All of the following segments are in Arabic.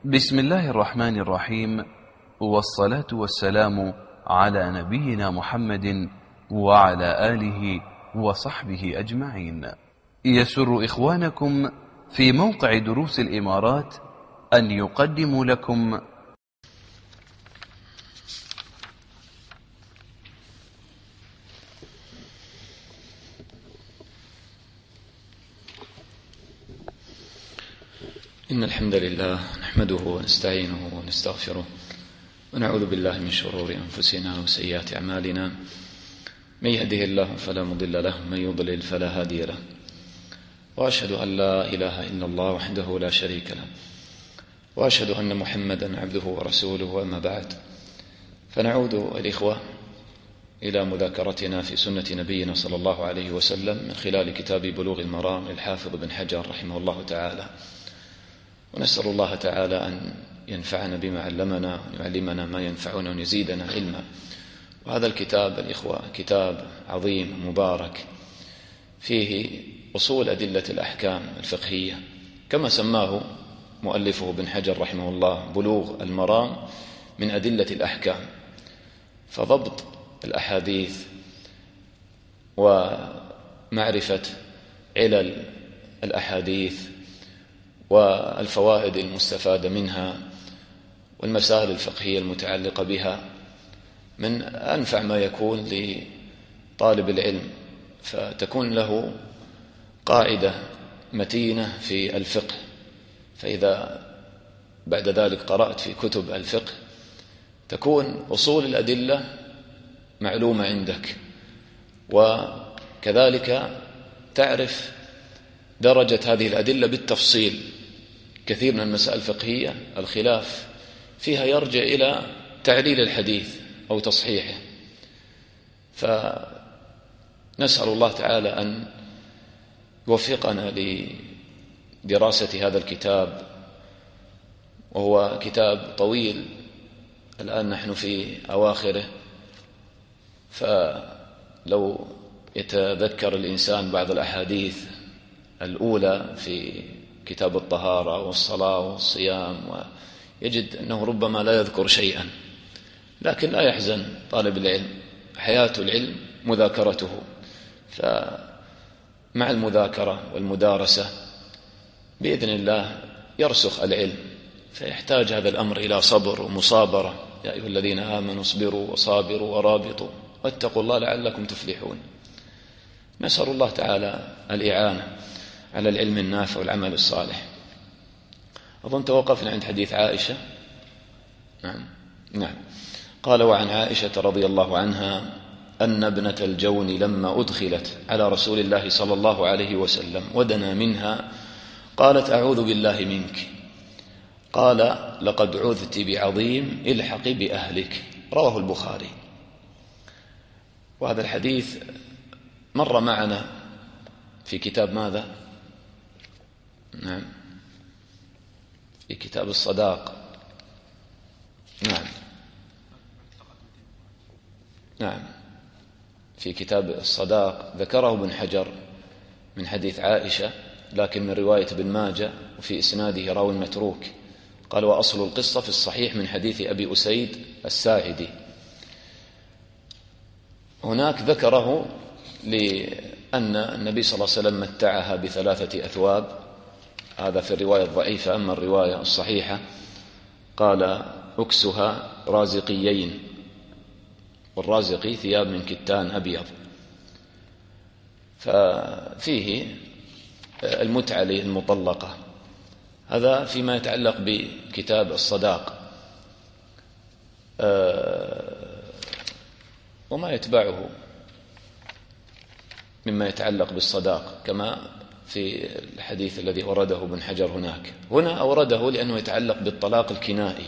بسم الله الرحمن الرحيم، والصلاة والسلام على نبينا محمد وعلى آله وصحبه أجمعين. يسر إخوانكم في موقع دروس الإمارات أن يقدموا لكم إن الحمد لله نحمده ونستعينه ونستغفره ونعوذ بالله من شرور أنفسنا وسيئات أعمالنا. من يهده الله فلا مضل له ومن يضلل فلا هادي له، وأشهد أن لا إله إلا الله وحده لا شريك له، وأشهد أن محمدا عبده ورسوله. وأما بعد، فنعود الإخوة إلى مذاكرتنا في سنة نبينا صلى الله عليه وسلم من خلال كتاب بلوغ المرام للحافظ بن حجر رحمه الله تعالى، ونسأل الله تعالى أن ينفعنا بما علمنا ويعلمنا ما ينفعنا ويزيدنا علما. وهذا الكتاب الإخوة كتاب عظيم مبارك، فيه أصول أدلة الأحكام الفقهية، كما سماه مؤلفه بن حجر رحمه الله بلوغ المرام من أدلة الأحكام. فضبط الأحاديث ومعرفة علل الأحاديث والفوائد المستفادة منها والمسائل الفقهية المتعلقة بها من أنفع ما يكون لطالب العلم، فتكون له قاعدة متينة في الفقه. فإذا بعد ذلك قرأت في كتب الفقه تكون أصول الأدلة معلومة عندك، وكذلك تعرف درجة هذه الأدلة بالتفصيل. كثير من المسائل الفقهية الخلاف فيها يرجع إلى تعليل الحديث أو تصحيحه، فنسأل الله تعالى أن يوفقنا لدراسة هذا الكتاب، وهو كتاب طويل الآن نحن في أواخره، فلو يتذكر الإنسان بعض الأحاديث الأولى في كتاب الطهارة والصلاة والصيام ويجد أنه ربما لا يذكر شيئا، لكن لا يحزن طالب العلم، حياة العلم مذاكرته، فمع المذاكرة والمدارسة بإذن الله يرسخ العلم. فيحتاج هذا الأمر إلى صبر ومصابرة. يا أيها الذين آمنوا اصبروا وصابروا ورابطوا واتقوا الله لعلكم تفلحون. نسأل الله تعالى الإعانة على العلم النافع والعمل الصالح. أظن توقفنا عند حديث عائشة. نعم. قال: وعن عائشة رضي الله عنها أن ابنة الجون لما أدخلت على رسول الله صلى الله عليه وسلم ودنا منها قالت: أعوذ بالله منك. قال: لقد عذت بعظيم، الحقي بأهلك. رواه البخاري. وهذا الحديث مر معنا في كتاب ماذا؟ نعم، في كتاب الصداق. نعم، في كتاب الصداق ذكره ابن حجر من حديث عائشة، لكن من رواية ابن ماجه، وفي إسناده راوي متروك. قال: وأصل القصة في الصحيح من حديث أبي أسيد الساعدي. هناك ذكره لأن النبي صلى الله عليه وسلم متعها بثلاثة أثواب، هذا في الرواية الضعيفة. أما الرواية الصحيحة قال: أكسها رازقيين، والرازقي ثياب من كتان أبيض. ففيه المتعة للمطلقة. هذا فيما يتعلق بكتاب الصداق. وما يتبعه مما يتعلق بالصداق كما في الحديث الذي أورده ابن حجر هنا أورده لأنه يتعلق بالطلاق الكنائي.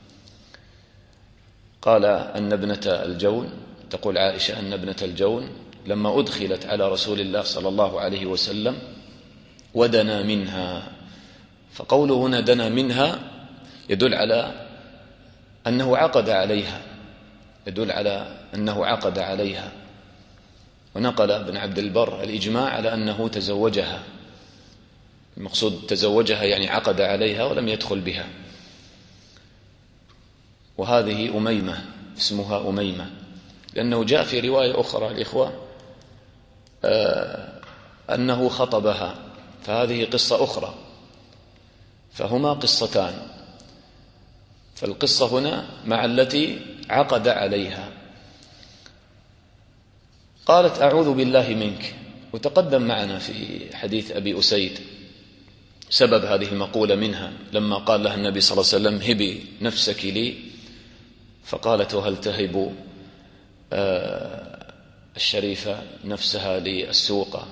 قال أن ابنة الجون، تقول عائشة أن ابنة الجون لما أدخلت على رسول الله صلى الله عليه وسلم ودنا منها. فقوله هنا دنا منها يدل على أنه عقد عليها، ونقل ابن عبد البر الإجماع على أنه تزوجها. المقصود تزوجها يعني عقد عليها ولم يدخل بها. وهذه أميمة، اسمها أميمة، لأنه جاء في رواية أخرى الإخوة أنه خطبها، فهذه قصة أخرى، فهما قصتان. فالقصة هنا مع التي عقد عليها. قالت أعوذ بالله منك، وتقدم معنا في حديث أبي أسيد سبب هذه المقولة منها، لما قال لها النبي صلى الله عليه وسلم هبي نفسك لي، فقالت وهل تهب الشريفة نفسها للسوقة؟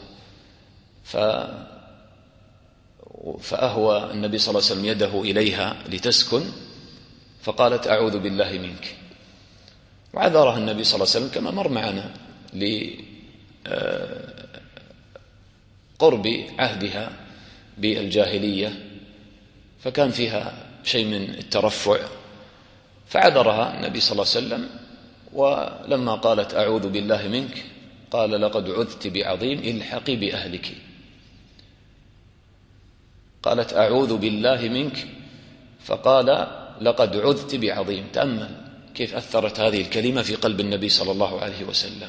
فأهوى النبي صلى الله عليه وسلم يده إليها لتسكن، فقالت أعوذ بالله منك، وعذرها النبي صلى الله عليه وسلم كما مر معنا لقرب عهدها بالجاهلية، فكان فيها شيء من الترفع، فعذرها النبي صلى الله عليه وسلم. ولما قالت أعوذ بالله منك قال لقد عذت بعظيم الحقي بأهلك. قالت أعوذ بالله منك فقال لقد عذت بعظيم. تأمل كيف أثرت هذه الكلمة في قلب النبي صلى الله عليه وسلم.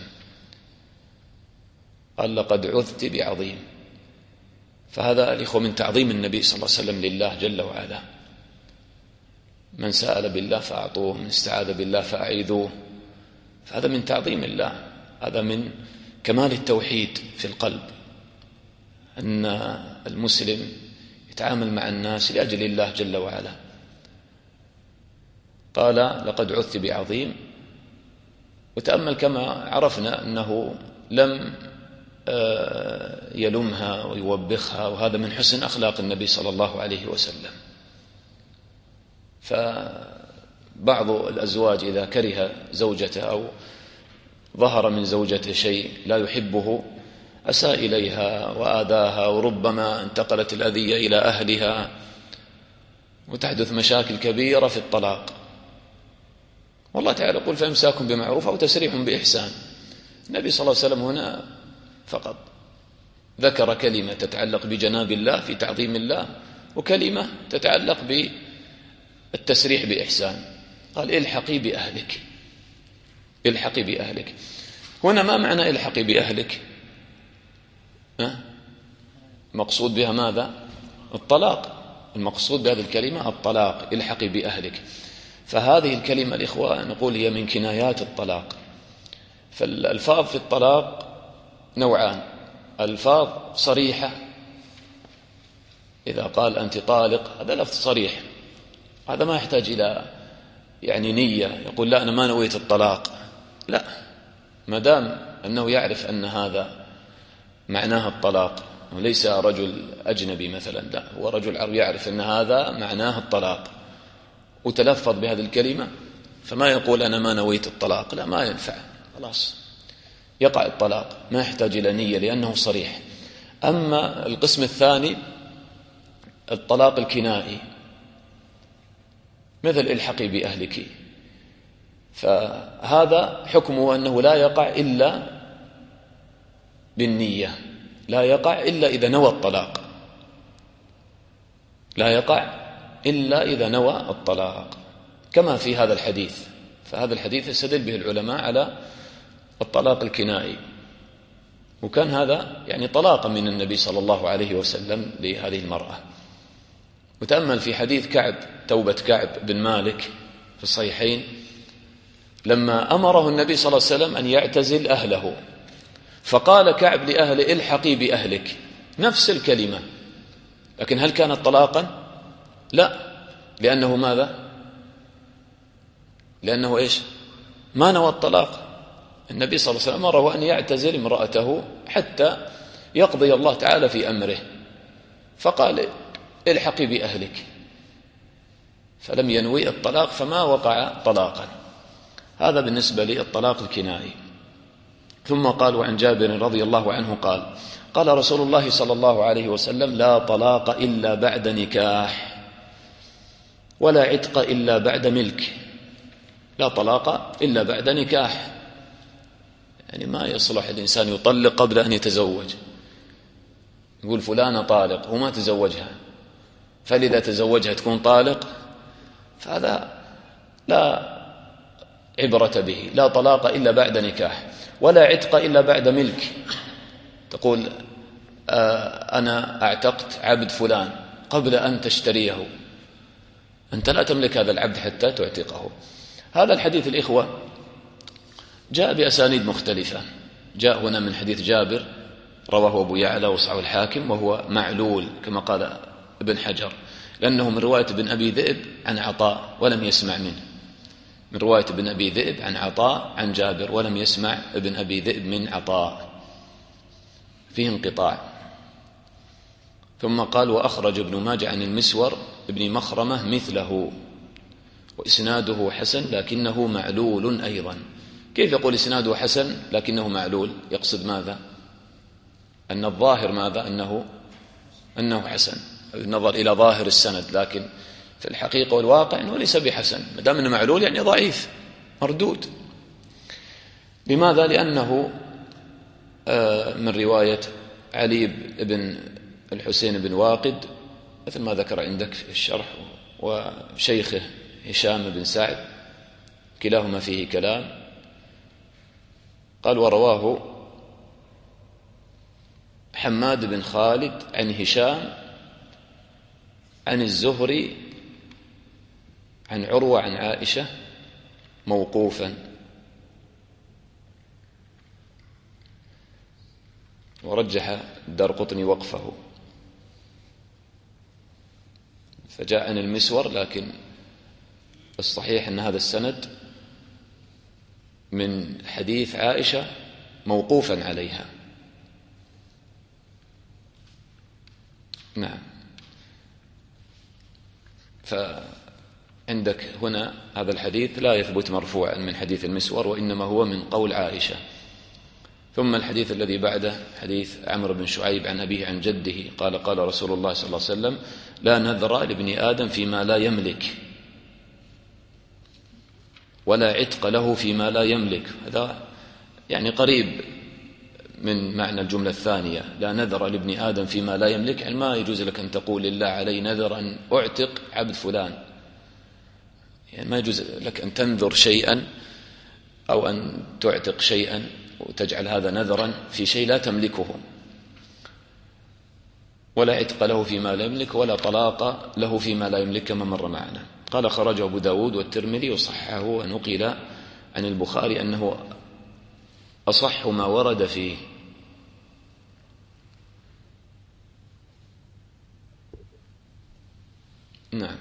قال لقد عذت بعظيم. فهذا الإخوة من تعظيم النبي صلى الله عليه وسلم لله جل وعلا. من سأل بالله فأعطوه، من استعاذ بالله فأعيذوه، فهذا من تعظيم الله، هذا من كمال التوحيد في القلب، أن المسلم يتعامل مع الناس لأجل الله جل وعلا. قال لقد عذت بعظيم. وتأمل كما عرفنا أنه لم يلمها ويوبخها، وهذا من حسن أخلاق النبي صلى الله عليه وسلم. فبعض الأزواج إذا كره زوجته أو ظهر من زوجته شيء لا يحبه أساء إليها وآذاها، وربما انتقلت الأذية إلى أهلها، وتحدث مشاكل كبيرة في الطلاق. والله تعالى يقول فإمساك بمعروف أو تسريح بإحسان. النبي صلى الله عليه وسلم هنا فقط ذكر كلمة تتعلق بجناب الله في تعظيم الله، وكلمة تتعلق بالتسريح بإحسان. قال الحقي بأهلك، الحقي بأهلك. هنا ما معنى الحقي بأهلك؟ مقصود بها ماذا؟ الطلاق. المقصود بهذه الكلمة الطلاق، الحقي بأهلك. فهذه الكلمة الإخوة نقول هي من كنايات الطلاق. فالألفاظ في الطلاق نوعان: ألفاظ صريحة، إذا قال أنت طالق هذا لفظ صريح، هذا ما يحتاج إلى نية، يقول لا أنا ما نويت الطلاق، لا، ما دام أنه يعرف أن هذا معناه الطلاق، وليس رجل أجنبي مثلا، لا، هو رجل عربي يعرف أن هذا معناه الطلاق وتلفظ بهذه الكلمة، فما يقول أنا ما نويت الطلاق، لا، ما ينفع، خلاص يقع الطلاق، ما يحتاج إلى نية لأنه صريح. أما القسم الثاني الطلاق الكنائي، مثل الحقي بأهلك، فهذا حكمه أنه لا يقع إلا بالنية، لا يقع إلا إذا نوى الطلاق، لا يقع إلا إذا نوى الطلاق، كما في هذا الحديث. فهذا الحديث يستدل به العلماء على الطلاق الكنائي، وكان هذا طلاقا من النبي صلى الله عليه وسلم لهذه المرأة. وتأمل في حديث كعب، توبة كعب بن مالك في الصحيحين، لما أمره النبي صلى الله عليه وسلم أن يعتزل أهله، فقال كعب لأهله الحقي بأهلك، نفس الكلمة، لكن هل كانت طلاقا؟ لا، لأنه ماذا؟ لأنه إيش؟ ما نوى الطلاق. النبي صلى الله عليه وسلم أمره أن يعتزل امرأته حتى يقضي الله تعالى في أمره، فقال الحقي بأهلك، فلم ينوي الطلاق فما وقع طلاقا. هذا بالنسبة للطلاق الكنائي. ثم قال وعن جابر رضي الله عنه قال قال رسول الله صلى الله عليه وسلم لا طلاق إلا بعد نكاح ولا عتق إلا بعد ملك. لا طلاق إلا بعد نكاح، ما يصلح الإنسان يطلق قبل أن يتزوج، يقول فلانة طالق وما تزوجها، فلذا تزوجها تكون طالق، فهذا لا عبرة به، لا طلاق إلا بعد نكاح، ولا عتق إلا بعد ملك. تقول أنا أعتقت عبد فلان قبل أن تشتريه، أنت لا تملك هذا العبد حتى تعتقه. هذا الحديث الإخوة جاء بأسانيد مختلفة. جاء هنا من حديث جابر رواه أبو يعلى وصححه الحاكم، وهو معلول كما قال ابن حجر، لأنه من رواية ابن أبي ذئب عن عطاء ولم يسمع منه، من رواية ابن أبي ذئب عن عطاء عن جابر ولم يسمع ابن أبي ذئب من عطاء، فيه انقطاع. ثم قال وأخرج ابن ماجه عن المسور ابن مخرمة مثله وإسناده حسن لكنه معلول أيضا. كيف يقول إسناده حسن لكنه معلول؟ يقصد ماذا؟ أن الظاهر ماذا؟ أنه حسن بالنظر إلى ظاهر السند، لكن في الحقيقة والواقع أنه ليس بحسن، ما دام أنه معلول يعني ضعيف مردود. لماذا؟ لأنه من رواية علي بن الحسين بن واقد مثل ما ذكر عندك في الشرح، وشيخه هشام بن سعد، كلاهما فيه كلام. قال ورواه حماد بن خالد عن هشام عن الزهري عن عروة عن عائشة موقوفا، ورجح الدارقطني وقفه، فجاء عن المسور، لكن الصحيح أن هذا السند من حديث عائشة موقوفا عليها. نعم. فعندك هنا هذا الحديث لا يثبت مرفوعا من حديث المسور، وإنما هو من قول عائشة. ثم الحديث الذي بعده حديث عمرو بن شعيب عن أبيه عن جده قال قال رسول الله صلى الله عليه وسلم لا نذر لابن آدم فيما لا يملك ولا عتق له فيما لا يملك. هذا يعني قريب من معنى الجملة الثانية، لا نذر لابن آدم فيما لا يملك، يعني ما يجوز لك أن تقول لله علي نذر أن أعتق عبد فلان، يعني ما يجوز لك أن تنذر شيئا أو أن تعتق شيئا وتجعل هذا نذرا في شيء لا تملكه. ولا عتق له فيما لا يملك ولا طلاق له فيما لا يملك كما مر معنا. قال خرجه أبو داود والترمذي وصححه، ونقل عن البخاري أنه أصح ما ورد فيه. نعم.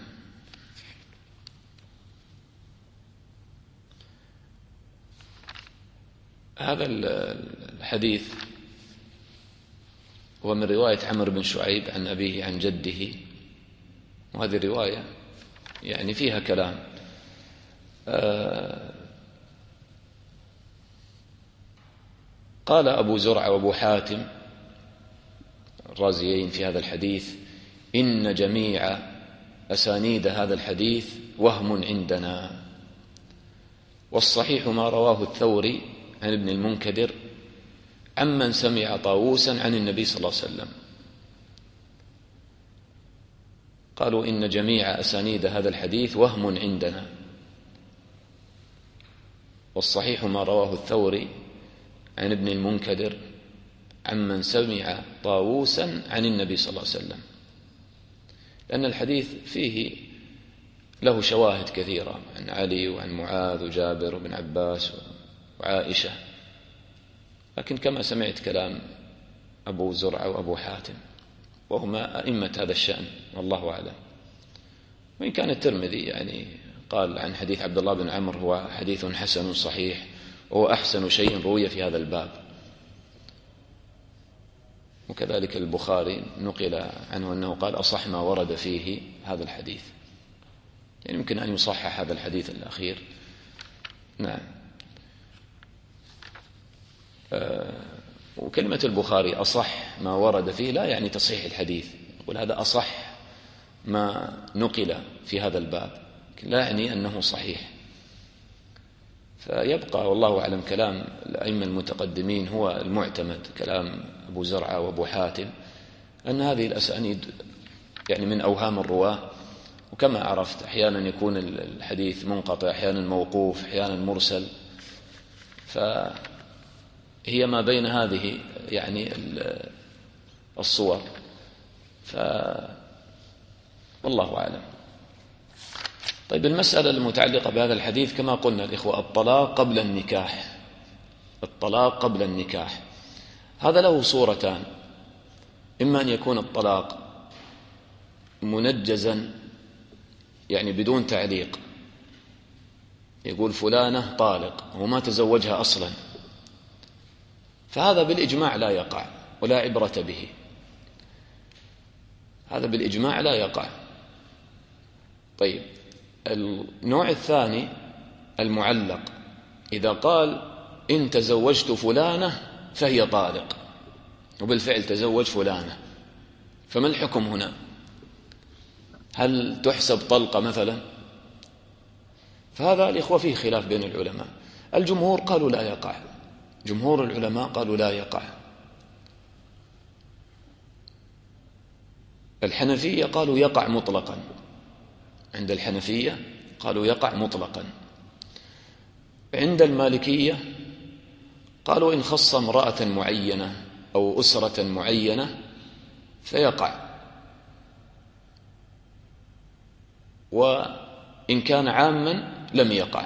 هذا الحديث هو من رواية عمرو بن شعيب عن أبيه عن جده، وهذه الرواية يعني فيها كلام. قال أبو زرعة وأبو حاتم الرازيين في هذا الحديث إن جميع أسانيد هذا الحديث وهم عندنا، والصحيح ما رواه الثوري عن ابن المنكدر عمن سمع طاووسا عن النبي صلى الله عليه وسلم. قالوا إن جميع أسانيد هذا الحديث وهم عندنا، والصحيح ما رواه الثوري عن ابن المنكدر عمن سمع طاووسا عن النبي صلى الله عليه وسلم، لأن الحديث فيه له شواهد كثيرة عن علي وعن معاذ وجابر وابن عباس وعائشة، لكن كما سمعت كلام أبو زرعة وأبو حاتم وهما أئمة هذا الشأن والله أعلم. وإن كان الترمذي يعني قال عن حديث عبد الله بن عمرو هو حديث حسن صحيح وهو أحسن شيء روي في هذا الباب، وكذلك البخاري نقل عنه أنه قال أصح ما ورد فيه هذا الحديث، يعني يمكن أن يصحح هذا الحديث الأخير. نعم. وكلمة البخاري أصح ما ورد فيه لا يعني تصحيح الحديث، يقول هذا أصح ما نقل في هذا الباب، لا يعني أنه صحيح. فيبقى والله أعلم كلام الأئمة المتقدمين هو المعتمد، كلام أبو زرعة وأبو حاتم، أن هذه الأسانيد يعني من أوهام الرواة وكما عرفت أحيانا يكون الحديث منقطع، أحيانا موقوف، أحيانا مرسل، فهي ما بين هذه يعني الصور، والله أعلم. طيب المسألة المتعلقة بهذا الحديث كما قلنا الإخوة، الطلاق قبل النكاح. الطلاق قبل النكاح هذا له صورتان: إما أن يكون الطلاق منجزا يعني بدون تعليق، يقول فلانة طالق وما تزوجها أصلا، فهذا بالإجماع لا يقع ولا عبرة به، هذا بالإجماع لا يقع. طيب النوع الثاني المعلق، إذا قال إن تزوجت فلانة فهي طالق، وبالفعل تزوج فلانة، فما الحكم هنا؟ هل تحسب طلقة مثلا؟ فهذا الإخوة فيه خلاف بين العلماء. الجمهور قالوا لا يقع، جمهور العلماء قالوا لا يقع. الحنفية قالوا يقع مطلقا، عند الحنفية قالوا يقع مطلقا. عند المالكية قالوا إن خص امرأة معينة أو أسرة معينة فيقع، وإن كان عاما لم يقع.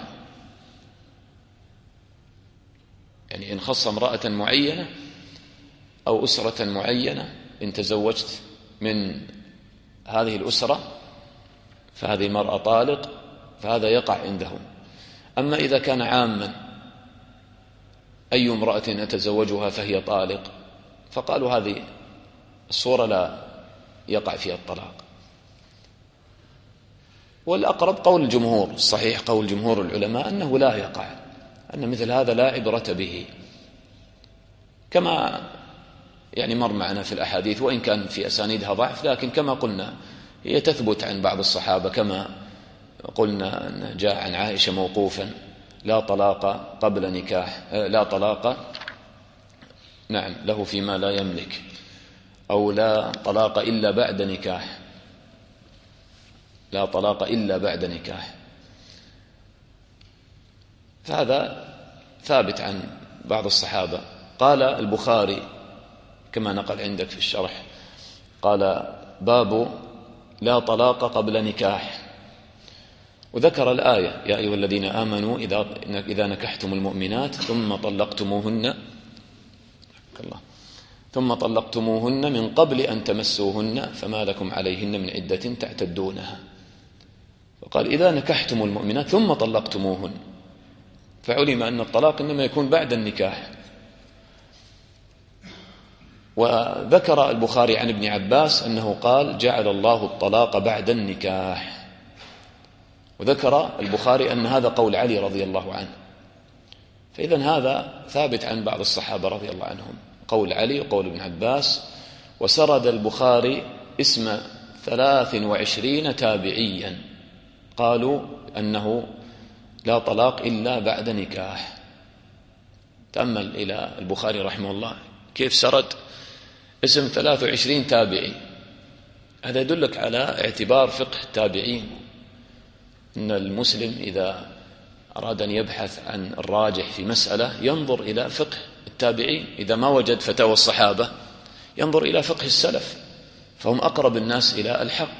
يعني إن خص امرأة معينة أو أسرة معينة، إن تزوجت من هذه الأسرة فهذه المرأة طالق، فهذا يقع عندهم. أما إذا كان عاما أي امرأة أتزوجها فهي طالق، فقالوا هذه الصورة لا يقع فيها الطلاق. والأقرب قول الجمهور، الصحيح قول جمهور العلماء أنه لا يقع، أن مثل هذا لا عبرة به، كما يعني مر معنا في الأحاديث، وإن كان في أسانيدها ضعف، لكن كما قلنا هي تثبت عن بعض الصحابة، كما قلنا أن جاء عن عائشة موقوفا: لا طلاق قبل نكاح، لا طلاق نعم له فيما لا يملك، أو لا طلاق إلا بعد نكاح، لا طلاق إلا بعد نكاح. فهذا ثابت عن بعض الصحابة. قال البخاري كما نقل عندك في الشرح، قال: باب لا طلاق قبل نكاح، وذكر الآية: يا أيها الذين آمنوا إذا نكحتم المؤمنات ثم طلقتموهن من قبل أن تمسوهن فما لكم عليهن من عدة تعتدونها. وقال: إذا نكحتم المؤمنات ثم طلقتموهن، فعلم أن الطلاق إنما يكون بعد النكاح. وذكر البخاري عن ابن عباس أنه قال: جعل الله الطلاق بعد النكاح. وذكر البخاري أن هذا قول علي رضي الله عنه. فإذن هذا ثابت عن بعض الصحابة رضي الله عنهم، قول علي وقول ابن عباس. وسرد البخاري اسم 23 تابعيا قالوا أنه لا طلاق إلا بعد نكاح. تأمل إلى البخاري رحمه الله كيف سرد اسم 23 تابعي. هذا يدلك على اعتبار فقه التابعين، أن المسلم إذا أراد أن يبحث عن الراجح في مسألة ينظر إلى فقه التابعين، إذا ما وجد فتاوى الصحابة ينظر إلى فقه السلف، فهم أقرب الناس إلى الحق.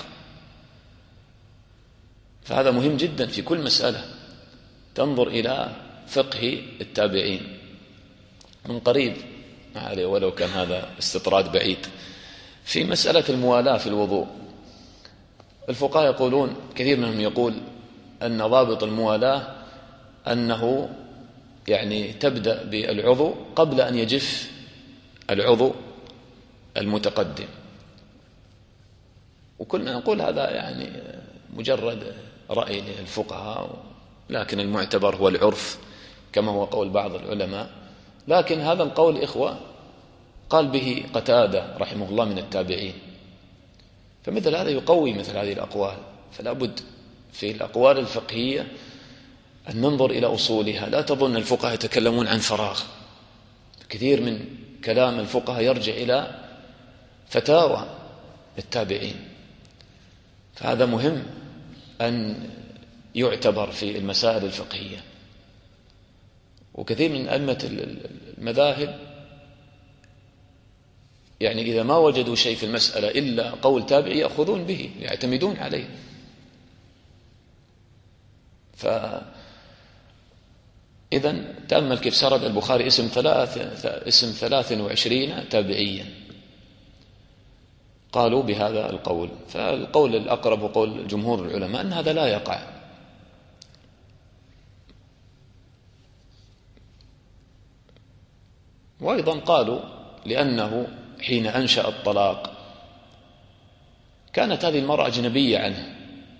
فهذا مهم جدا في كل مسألة، تنظر إلى فقه التابعين من قريب، ما عليه ولو كان هذا استطراد بعيد. في مسألة الموالاة في الوضوء، الفقهاء يقولون، كثير منهم يقول أن ضابط الموالاة أنه يعني تبدأ بالعضو قبل أن يجف العضو المتقدم. وكنا نقول هذا يعني مجرد رأي للفقهاء، لكن المعتبر هو العرف كما هو قول بعض العلماء. لكن هذا القول إخوة قال به قتادة رحمه الله من التابعين، فمثل هذا يقوي مثل هذه الأقوال. فلا بد في الأقوال الفقهية أن ننظر إلى أصولها. لا تظن الفقهاء يتكلمون عن فراغ، كثير من كلام الفقهاء يرجع إلى فتاوى التابعين. فهذا مهم أن يعتبر في المسائل الفقهية. وكثير من أئمة المذاهب يعني إذا ما وجدوا شيء في المسألة إلا قول تابعي يأخذون به، يعتمدون عليه. فإذا تأمل كيف سرد البخاري اسم 23 تابعيا قالوا بهذا القول. فالقول الأقرب وقول جمهور العلماء أن هذا لا يقع. وأيضا قالوا لأنه حين أنشأ الطلاق كانت هذه المرأة أجنبية عنه،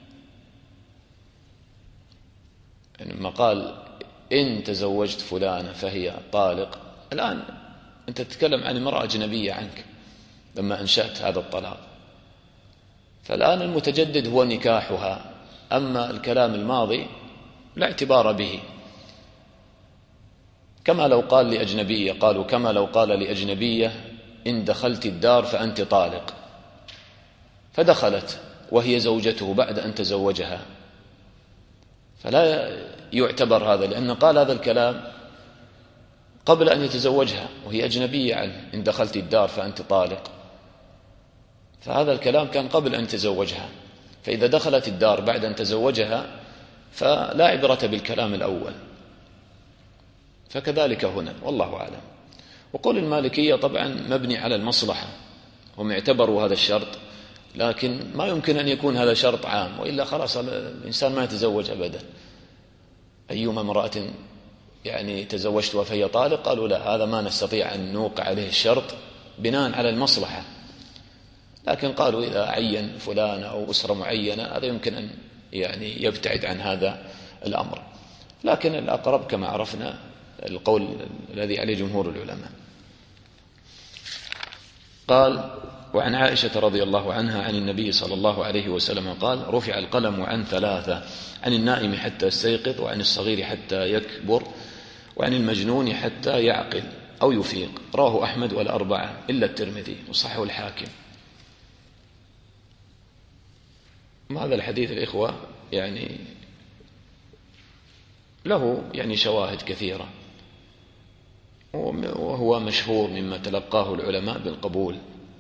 يعني لما قال إن تزوجت فلانة فهي طالق، الآن أنت تتكلم عن امرأة أجنبية عنك لما أنشأت هذا الطلاق، فالآن المتجدد هو نكاحها، أما الكلام الماضي لا اعتبار به. كما لو قال لأجنبية، قالوا كما لو قال لأجنبية إن دخلت الدار فأنت طالق، فدخلت وهي زوجته بعد أن تزوجها، فلا يعتبر هذا، لأن قال هذا الكلام قبل أن يتزوجها وهي أجنبية عنه، إن دخلت الدار فأنت طالق، فهذا الكلام كان قبل أن تزوجها، فإذا دخلت الدار بعد أن تزوجها فلا عبرة بالكلام الأول. فكذلك هنا والله أعلم. وقول المالكية طبعا مبني على المصلحة، هم اعتبروا هذا الشرط، لكن ما يمكن أن يكون هذا شرط عام، وإلا خلاص الإنسان ما يتزوج أبدا. أيما امرأة يعني تزوجت وفهي طالق، قالوا لا، هذا ما نستطيع أن نوقع عليه الشرط بناء على المصلحة، لكن قالوا إذا عين فلان أو أسرة معينة هذا يمكن أن يعني يبتعد عن هذا الأمر. لكن الأقرب كما عرفنا القول الذي عليه جمهور العلماء. قال وعن عائشة رضي الله عنها عن النبي صلى الله عليه وسلم قال رفع القلم عن 3، عن النائم حتى يستيقظ، وعن الصغير حتى يكبر، وعن المجنون حتى يعقل أو يفيق. رواه أحمد والأربعة إلا الترمذي وصححه الحاكم. هذا الحديث الإخوة يعني له يعني شواهد كثيرة، وهو مشهور مما تلقاه العلماء بالقبول.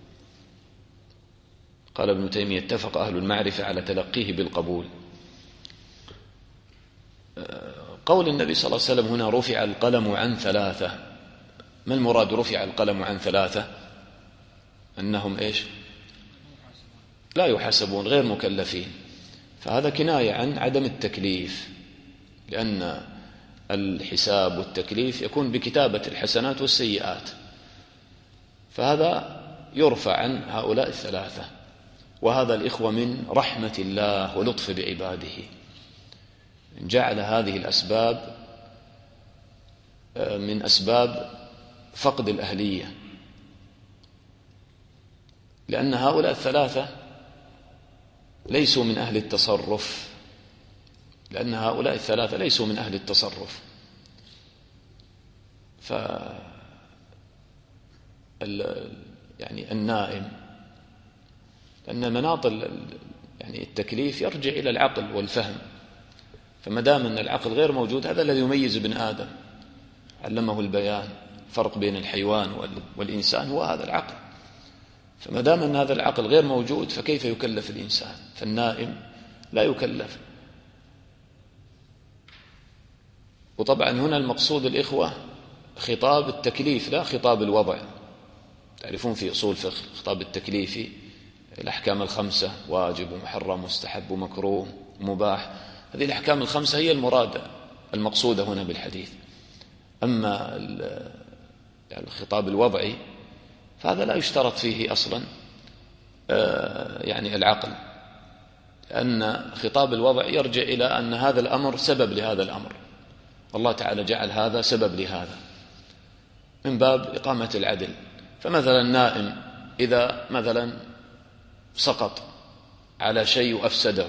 قال ابن تيمية اتفق أهل المعرفة على تلقيه بالقبول. قول النبي صلى الله عليه وسلم هنا رفع القلم عن 3، ما المراد رفع القلم عن 3؟ أنهم إيش؟ لا يحاسبون، غير مكلفين، فهذا كناية عن عدم التكليف، لأن الحساب والتكليف يكون بكتابة الحسنات والسيئات، فهذا يرفع عن هؤلاء 3. وهذا الإخوة من رحمة الله ولطف بعباده، جعل هذه الأسباب من أسباب فقد الأهلية، لأن هؤلاء 3 ليسوا من أهل التصرف، يعني النائم، لأن مناط يعني التكليف يرجع إلى العقل والفهم، فما دام أن العقل غير موجود، هذا الذي يميز ابن آدم، علمه البيان، فرق بين الحيوان والإنسان هو هذا العقل، فما دام أن هذا العقل غير موجود فكيف يكلف الإنسان؟ فالنائم لا يكلف. وطبعا هنا المقصود الإخوة خطاب التكليف لا خطاب الوضع. تعرفون في أصول فقه خطاب التكليفي الأحكام ال5: واجب ومحرم ومستحب ومكروه ومباح، هذه الأحكام ال5 هي المرادة المقصودة هنا بالحديث. أما الخطاب الوضعي فهذا لا يشترط فيه أصلا يعني العقل، لأن خطاب الوضع يرجع إلى أن هذا الأمر سبب لهذا الأمر، الله تعالى جعل هذا سبب لهذا من باب إقامة العدل. فمثلا النائم إذا مثلا سقط على شيء وأفسده،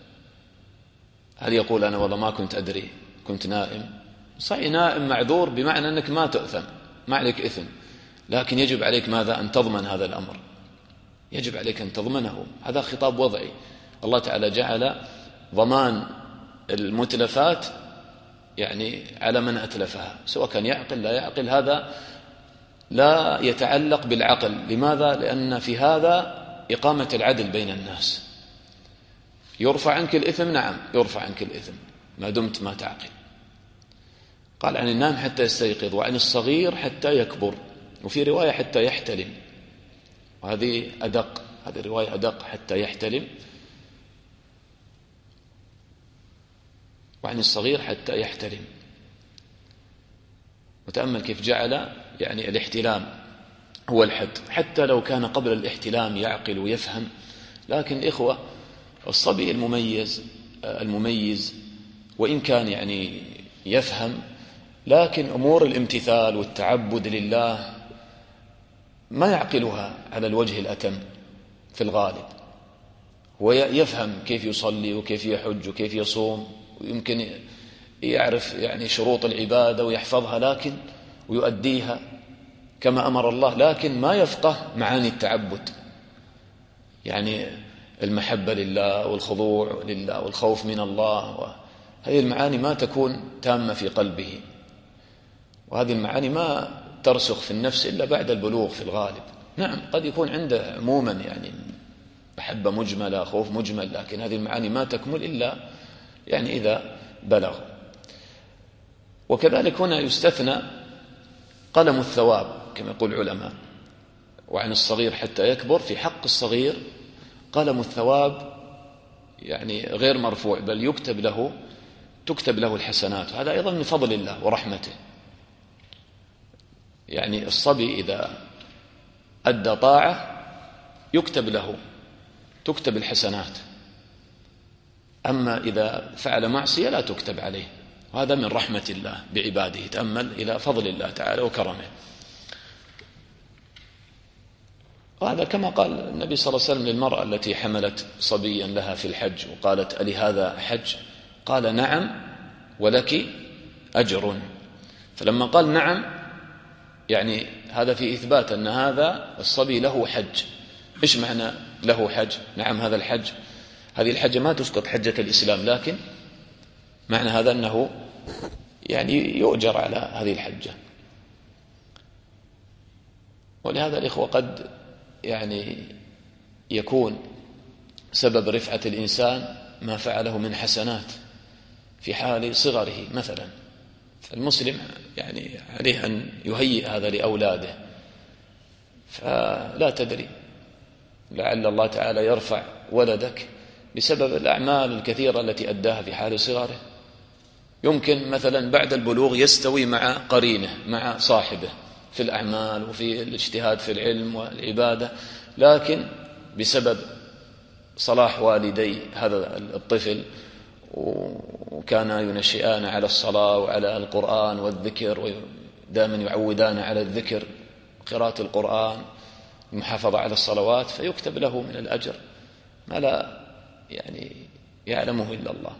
هل يقول أنا والله ما كنت أدري، كنت نائم؟ صحيح نائم معذور بمعنى أنك ما تؤثم، ما عليك إثم، لكن يجب عليك ماذا؟ أن تضمن هذا الأمر، يجب عليك أن تضمنه. هذا خطاب وضعي، الله تعالى جعل ضمان المتلفات يعني على من أتلفها، سواء كان يعقل لا يعقل، هذا لا يتعلق بالعقل. لماذا؟ لأن في هذا إقامة العدل بين الناس. يرفع عنك الإثم، نعم يرفع عنك الإثم ما دمت ما تعقل. قال عن النائم حتى يستيقظ، وعن الصغير حتى يكبر، وفي رواية حتى يحتلم، وهذه أدق، هذه الرواية أدق، حتى يحتلم. وعن الصغير حتى يحتلم. وتأمل كيف جعل يعني الاحتلام هو الحد، حتى لو كان قبل الاحتلام يعقل ويفهم. لكن إخوة، الصبي المميز وإن كان يعني يفهم، لكن أمور الامتثال والتعبد لله ما يعقلها على الوجه الأتم في الغالب. هو يفهم كيف يصلي وكيف يحج وكيف يصوم، ويمكن يعرف يعني شروط العبادة ويحفظها لكن ويؤديها كما أمر الله، لكن ما يفقه معاني التعبد، يعني المحبة لله والخضوع لله والخوف من الله. هذه المعاني ما تكون تامة في قلبه، وهذه المعاني ما ترسخ في النفس إلا بعد البلوغ في الغالب. نعم قد يكون عنده عموما يعني محبة مجملة، خوف مجمل، لكن هذه المعاني ما تكمل إلا يعني إذا بلغ. وكذلك هنا يستثنى قلم الثواب كما يقول العلماء. وعن الصغير حتى يكبر، في حق الصغير قلم الثواب يعني غير مرفوع، بل تكتب له الحسنات، وهذا أيضا من فضل الله ورحمته. يعني الصبي إذا أدى طاعة تكتب الحسنات، أما إذا فعل معصية لا تكتب عليه، وهذا من رحمة الله بعباده. تأمل إلى فضل الله تعالى وكرمه. وهذا كما قال النبي صلى الله عليه وسلم للمرأة التي حملت صبيا لها في الحج وقالت: ألي هذا حج؟ قال: نعم ولك أجر. فلما قال نعم يعني هذا في إثبات أن هذا الصبي له حج. إيش معنى له حج؟ نعم هذا الحج، هذه الحجة ما تسقط حجة الإسلام، لكن معنى هذا أنه يعني يؤجر على هذه الحجة. ولهذا الإخوة قد يعني يكون سبب رفعة الإنسان ما فعله من حسنات في حال صغره مثلا. فالمسلم يعني عليه أن يهيئ هذا لأولاده، فلا تدري لعل الله تعالى يرفع ولدك بسبب الأعمال الكثيرة التي أداها في حال صغره. يمكن مثلا بعد البلوغ يستوي مع قرينه مع صاحبه في الأعمال وفي الاجتهاد في العلم والعبادة، لكن بسبب صلاح والدي هذا الطفل وكان ينشئان على الصلاة وعلى القرآن والذكر، ودائما يعودان على الذكر، قراءة القرآن، المحافظة على الصلوات، فيكتب له من الأجر ما لا يعني يعلمه إلا الله.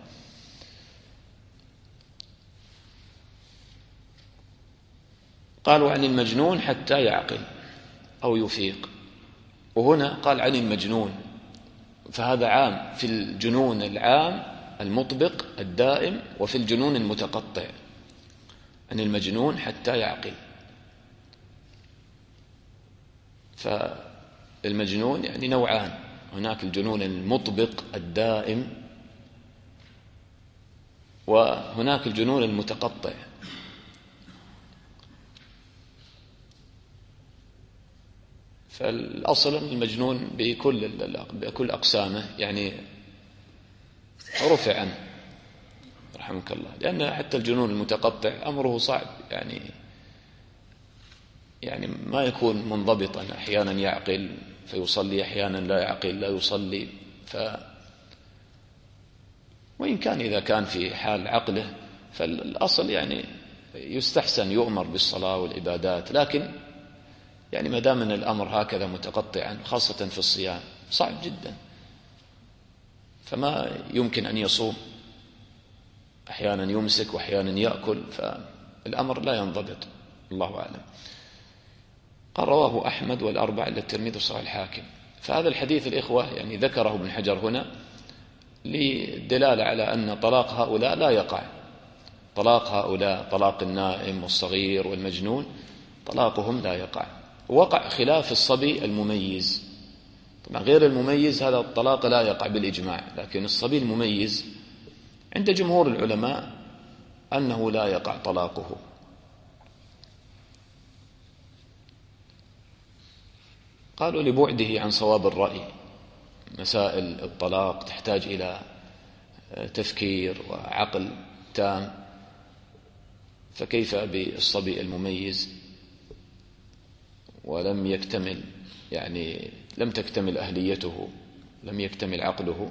قالوا عن المجنون حتى يعقل أو يفيق، وهنا قال عن المجنون، فهذا عام في الجنون العام المطبق الدائم، وفي الجنون المتقطع. عن المجنون حتى يعقل، فالمجنون يعني نوعان، هناك الجنون المطبق الدائم، وهناك الجنون المتقطع. فالأصل المجنون بكل أقسامه يعني رفع عنه رحمك الله، لأن حتى الجنون المتقطع أمره صعب، يعني ما يكون منضبطا، أحيانا يعقل فيصلي، أحيانا لا يعقل لا يصلي. وإن كان إذا كان في حال عقله فالأصل يعني يستحسن يؤمر بالصلاة والعبادات، لكن يعني ما دام ان الامر هكذا متقطعا خاصة في الصيام صعب جدا، فما يمكن ان يصوم، احيانا يمسك واحيانا ياكل، فالامر لا ينضبط، الله اعلم. قال رواه احمد والاربعه الا الترمذي وصححه الحاكم. فهذا الحديث الاخوه يعني ذكره ابن حجر هنا للدلالة على أن طلاق هؤلاء لا يقع. طلاق هؤلاء، طلاق النائم والصغير والمجنون، طلاقهم لا يقع. وقع خلاف الصبي المميز. طبعا غير المميز هذا الطلاق لا يقع بالإجماع، لكن الصبي المميز عند جمهور العلماء أنه لا يقع طلاقه. قالوا لبعده عن صواب الرأي. مسائل الطلاق تحتاج إلى تفكير وعقل تام، فكيف بالصبي المميز ولم يكتمل، يعني لم تكتمل أهليته، لم يكتمل عقله،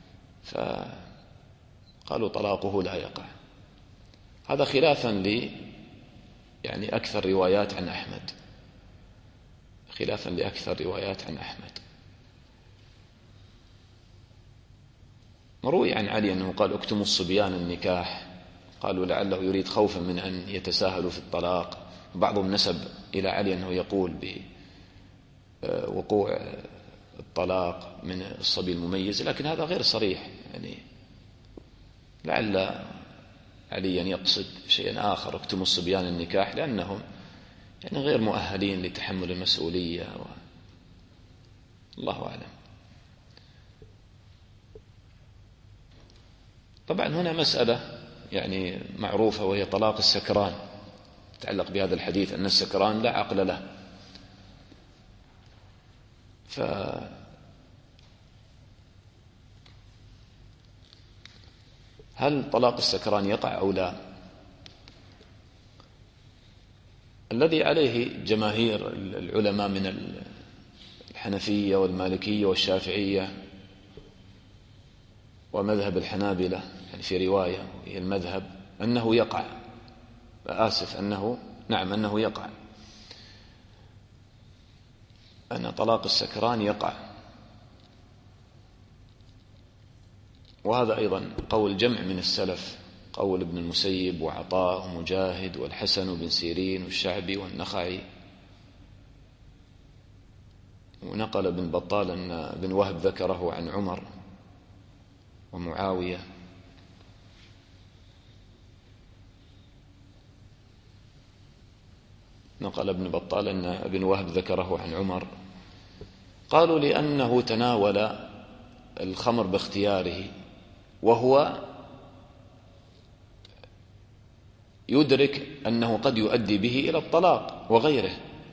فقالوا طلاقه لا يقع. هذا خلافا يعني أكثر روايات عن أحمد، خلافا لأكثر روايات عن أحمد. مروي عن علي أنه قال اكتموا الصبيان النكاح، قالوا لعله يريد خوفا من أن يتساهلوا في الطلاق. بعضهم نسب إلى علي أنه يقول بوقوع الطلاق من الصبي المميز، لكن هذا غير صريح، يعني لعل عليا يقصد شيئا آخر، اكتموا الصبيان النكاح، لأنهم يعني غير مؤهلين لتحمل المسؤولية الله أعلم. طبعا هنا مسألة يعني معروفة، وهي طلاق السكران، تتعلق بهذا الحديث أن السكران لا عقل له. هل طلاق السكران يقع أو لا؟ الذي عليه جماهير العلماء من الحنفية والمالكية والشافعية ومذهب الحنابلة، يعني في رواية هي المذهب، أنه يقع. أنه يقع، أن طلاق السكران يقع. وهذا أيضا قول جمع من السلف، قول ابن المسيب وعطاء ومجاهد والحسن بن سيرين والشعبي والنخعي. ونقل ابن بطال أن ابن وهب ذكره عن عمر ومعاوية. نقل ابن بطال أن ابن وهب ذكره عن عمر. قالوا لأنه تناول الخمر باختياره، وهو يدرك أنه قد يؤدي به إلى الطلاق وغيره.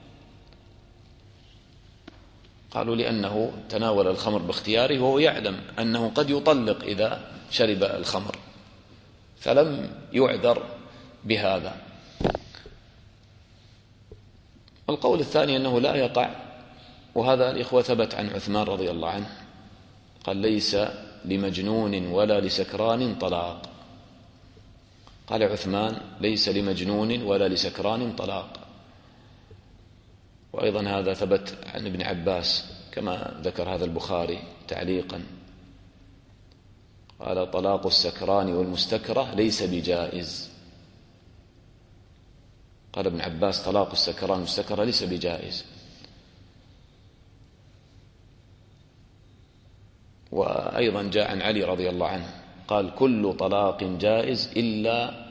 قالوا لأنه تناول الخمر باختياره وهو يعلم أنه قد يطلق إذا شرب الخمر، فلم يعذر بهذا. القول الثاني أنه لا يقع، وهذا الإخوة ثبت عن عثمان رضي الله عنه، قال ليس لمجنون ولا لسكران طلاق. قال عثمان ليس لمجنون ولا لسكران طلاق. وأيضا هذا ثبت عن ابن عباس كما ذكر هذا البخاري تعليقا، قال طلاق السكران والمستكره ليس بجائز. قال ابن عباس طلاق السكران والمستكره ليس بجائز. وأيضا جاء عن علي رضي الله عنه قال كل طلاق جائز إلا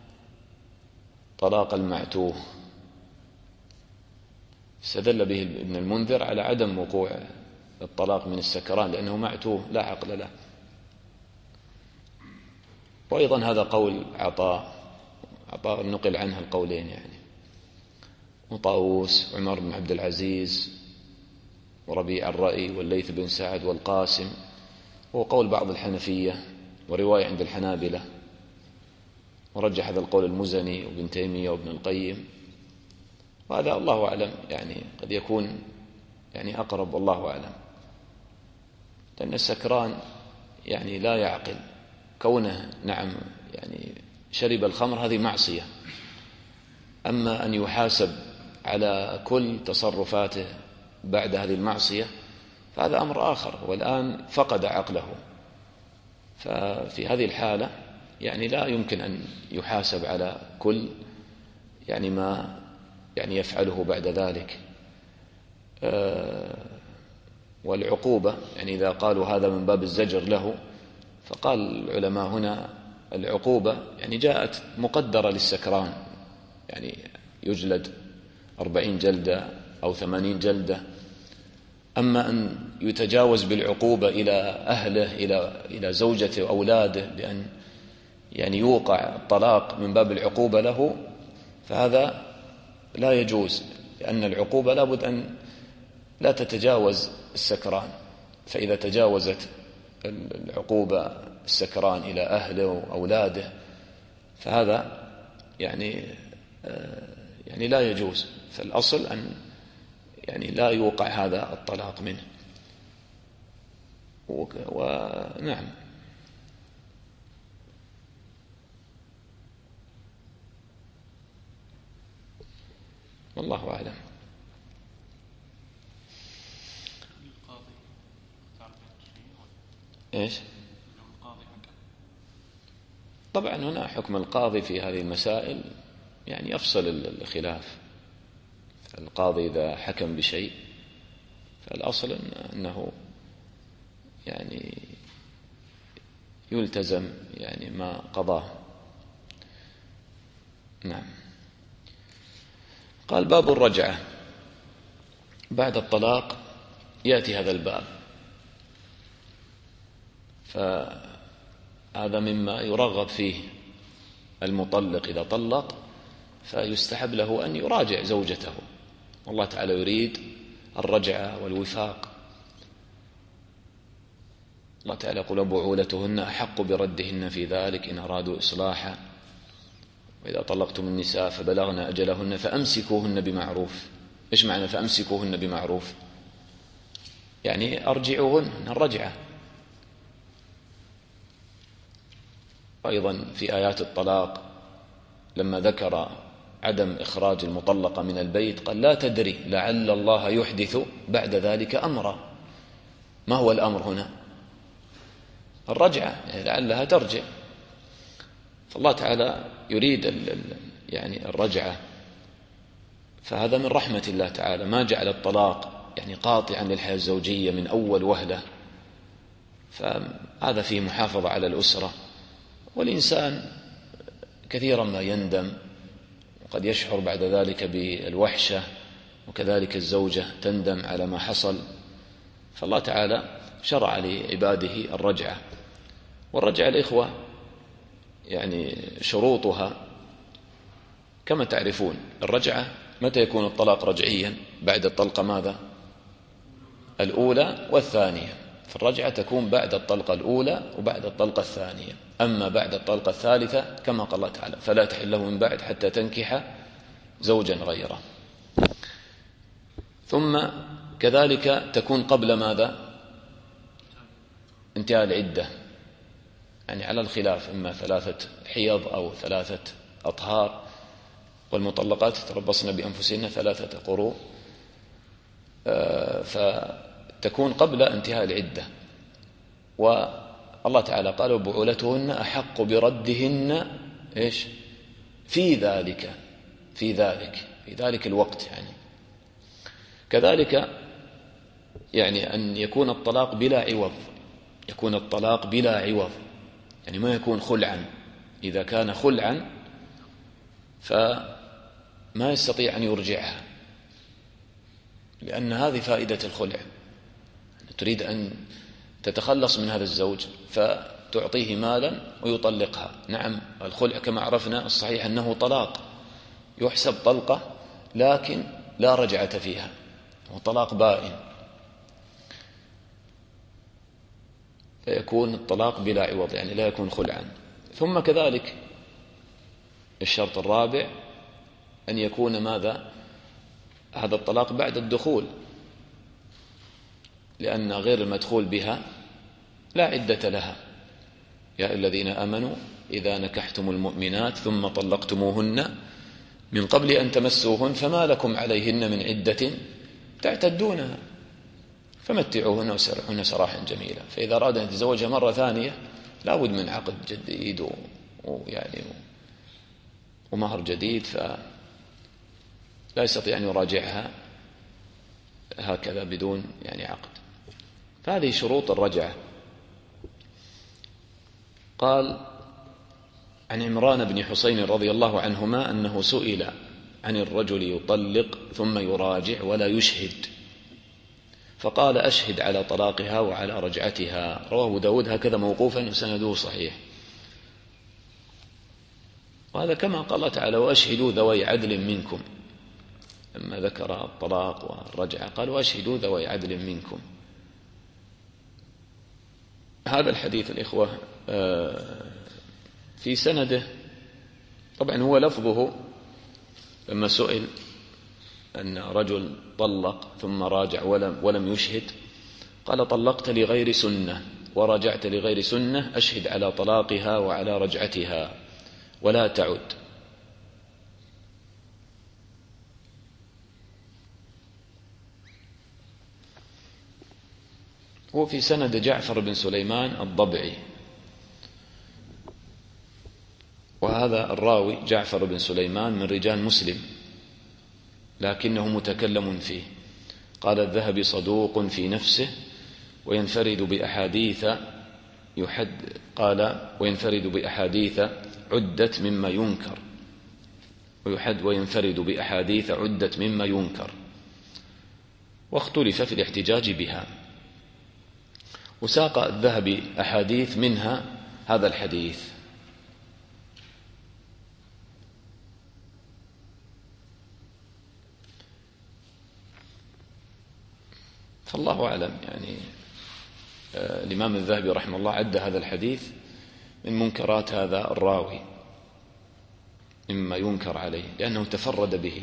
طلاق المعتوه. استدل به ابن المنذر على عدم وقوع الطلاق من السكران لأنه معتوه لا عقل له. وأيضا هذا قول عطاء نقل عنه القولين، يعني وطاووس وعمر بن عبد العزيز وربيع الرأي والليث بن سعد والقاسم، وقول بعض الحنفية ورواية عند الحنابلة، ورجح هذا القول المزني وابن تيمية وابن القيم. وهذا الله أعلم يعني قد يكون يعني أقرب، والله أعلم، لأن السكران يعني لا يعقل. كونه نعم يعني شرب الخمر هذه معصية، أما أن يحاسب على كل تصرفاته بعد هذه المعصية فهذا أمر آخر، والآن فقد عقله. ففي هذه الحالة يعني لا يمكن أن يحاسب على كل يعني ما يعني يفعله بعد ذلك. والعقوبة يعني إذا قالوا هذا من باب الزجر له، فقال العلماء هنا العقوبة يعني جاءت مقدرة للسكران، يعني يجلد 40 جلدة أو 80 جلدة. أما أن يتجاوز بالعقوبة إلى أهله إلى زوجته وأولاده بأن يعني يوقع الطلاق من باب العقوبة له، فهذا لا يجوز، لأن العقوبة لابد أن لا تتجاوز السكران. فإذا تجاوزت العقوبة السكران إلى أهله وأولاده فهذا يعني لا يجوز. فالأصل أن يعني لا يوقع هذا الطلاق منه. ونعم. والله أعلم. إيش؟ طبعا هنا حكم القاضي في هذه المسائل يعني يفصل الخلاف. القاضي إذا حكم بشيء فالأصل أنه يعني يلتزم يعني ما قضاه. نعم. قال باب الرجعة. بعد الطلاق يأتي هذا الباب، فهذا مما يرغب فيه المطلق إذا طلق، فيستحب له أن يراجع زوجته، والله تعالى يريد الرجعة والوفاق. الله تعالى يقول وبعولتهن أحق بردهن في ذلك إن أرادوا إصلاحا، وإذا طلقتم النساء فبلغن أجلهن فأمسكوهن بمعروف. إيش معنى فأمسكوهن بمعروف؟ يعني أرجعوهن الرجعة. أيضا في آيات الطلاق لما ذكر عدم إخراج المطلقة من البيت قال لا تدري لعل الله يحدث بعد ذلك أمرا. ما هو الأمر هنا؟ الرجعة، يعني لعلها ترجع. فالله تعالى يريد يعني الرجعة، فهذا من رحمة الله تعالى، ما جعل الطلاق يعني قاطعا للحياة الزوجية من أول وهلة، فهذا فيه محافظة على الأسرة. والإنسان كثيرا ما يندم وقد يشعر بعد ذلك بالوحشة، وكذلك الزوجة تندم على ما حصل. فالله تعالى شرع لعباده الرجعة. والرجعة الإخوة يعني شروطها كما تعرفون. الرجعة متى يكون الطلاق رجعيا؟ بعد الطلقة ماذا؟ الأولى والثانية. فالرجعة تكون بعد الطلقة الأولى وبعد الطلقة الثانية. أما بعد الطلقة الثالثة كما قال الله تعالى فلا تحل له من بعد حتى تنكح زوجا غيره. ثم كذلك تكون قبل ماذا؟ انتهاء العدة، يعني على الخلاف، إما 3 حيض أو 3 أطهار، والمطلقات تربصن بأنفسهن 3 قروء. فتكون قبل انتهاء العدة. والله تعالى قال وبعولتهن أحق بردهن إيش؟ في ذلك الوقت. يعني كذلك يعني أن يكون الطلاق بلا عوض، يكون الطلاق بلا عوض، يعني ما يكون خلعا. إذا كان خلعا فما يستطيع أن يرجعها، لأن هذه فائدة الخلع. تريد أن تتخلص من هذا الزوج فتعطيه مالا ويطلقها. نعم، الخلع كما عرفنا الصحيح أنه طلاق يحسب طلقة، لكن لا رجعة فيها، هو طلاق بائن، فيكون الطلاق بلا عوض، يعني لا يكون خلعا. ثم كذلك الشرط الرابع أن يكون ماذا؟ هذا الطلاق بعد الدخول، لأن غير المدخول بها لا عدة لها. يا الذين آمنوا إذا نكحتم المؤمنات ثم طلقتموهن من قبل أن تمسوهن فما لكم عليهن من عدة تعتدونها فمتعوهن وسرحوهن سراحا جميلا. فإذا أراد أن يتزوجها مرة ثانية لا بد من عقد جديد ويعني ومهر جديد، فلا يستطيع أن يراجعها هكذا بدون يعني عقد. فهذه شروط الرجعة. قال عن عمران بن حسين رضي الله عنهما أنه سئل عن الرجل يطلق ثم يراجع ولا يشهد، فقال أشهد على طلاقها وعلى رجعتها. رواه داود هكذا موقوفا وسنده صحيح. وهذا كما قال تعالى وأشهدوا ذوي عدل منكم، لما ذكر الطلاق والرجعة قال وأشهدوا ذوي عدل منكم. هذا الحديث الإخوة في سنده طبعا هو لفظه لما سئل أن رجل طلق ثم راجع ولم يشهد قال طلقت لغير سنة ورجعت لغير سنة، أشهد على طلاقها وعلى رجعتها ولا تعد. هو في سند جعفر بن سليمان الضبعي، وهذا الراوي جعفر بن سليمان من رجال مسلم لكنه متكلم فيه. قال الذهبي صدوق في نفسه وينفرد بأحاديث وينفرد بأحاديث عدت مما ينكر، وينفرد بأحاديث عدت مما ينكر، واختلف في الاحتجاج بها. وساق الذهبي أحاديث منها هذا الحديث. فالله أعلم، يعني الإمام الذهبي رحمه الله عد هذا الحديث من منكرات هذا الراوي، مما ينكر عليه لأنه تفرد به.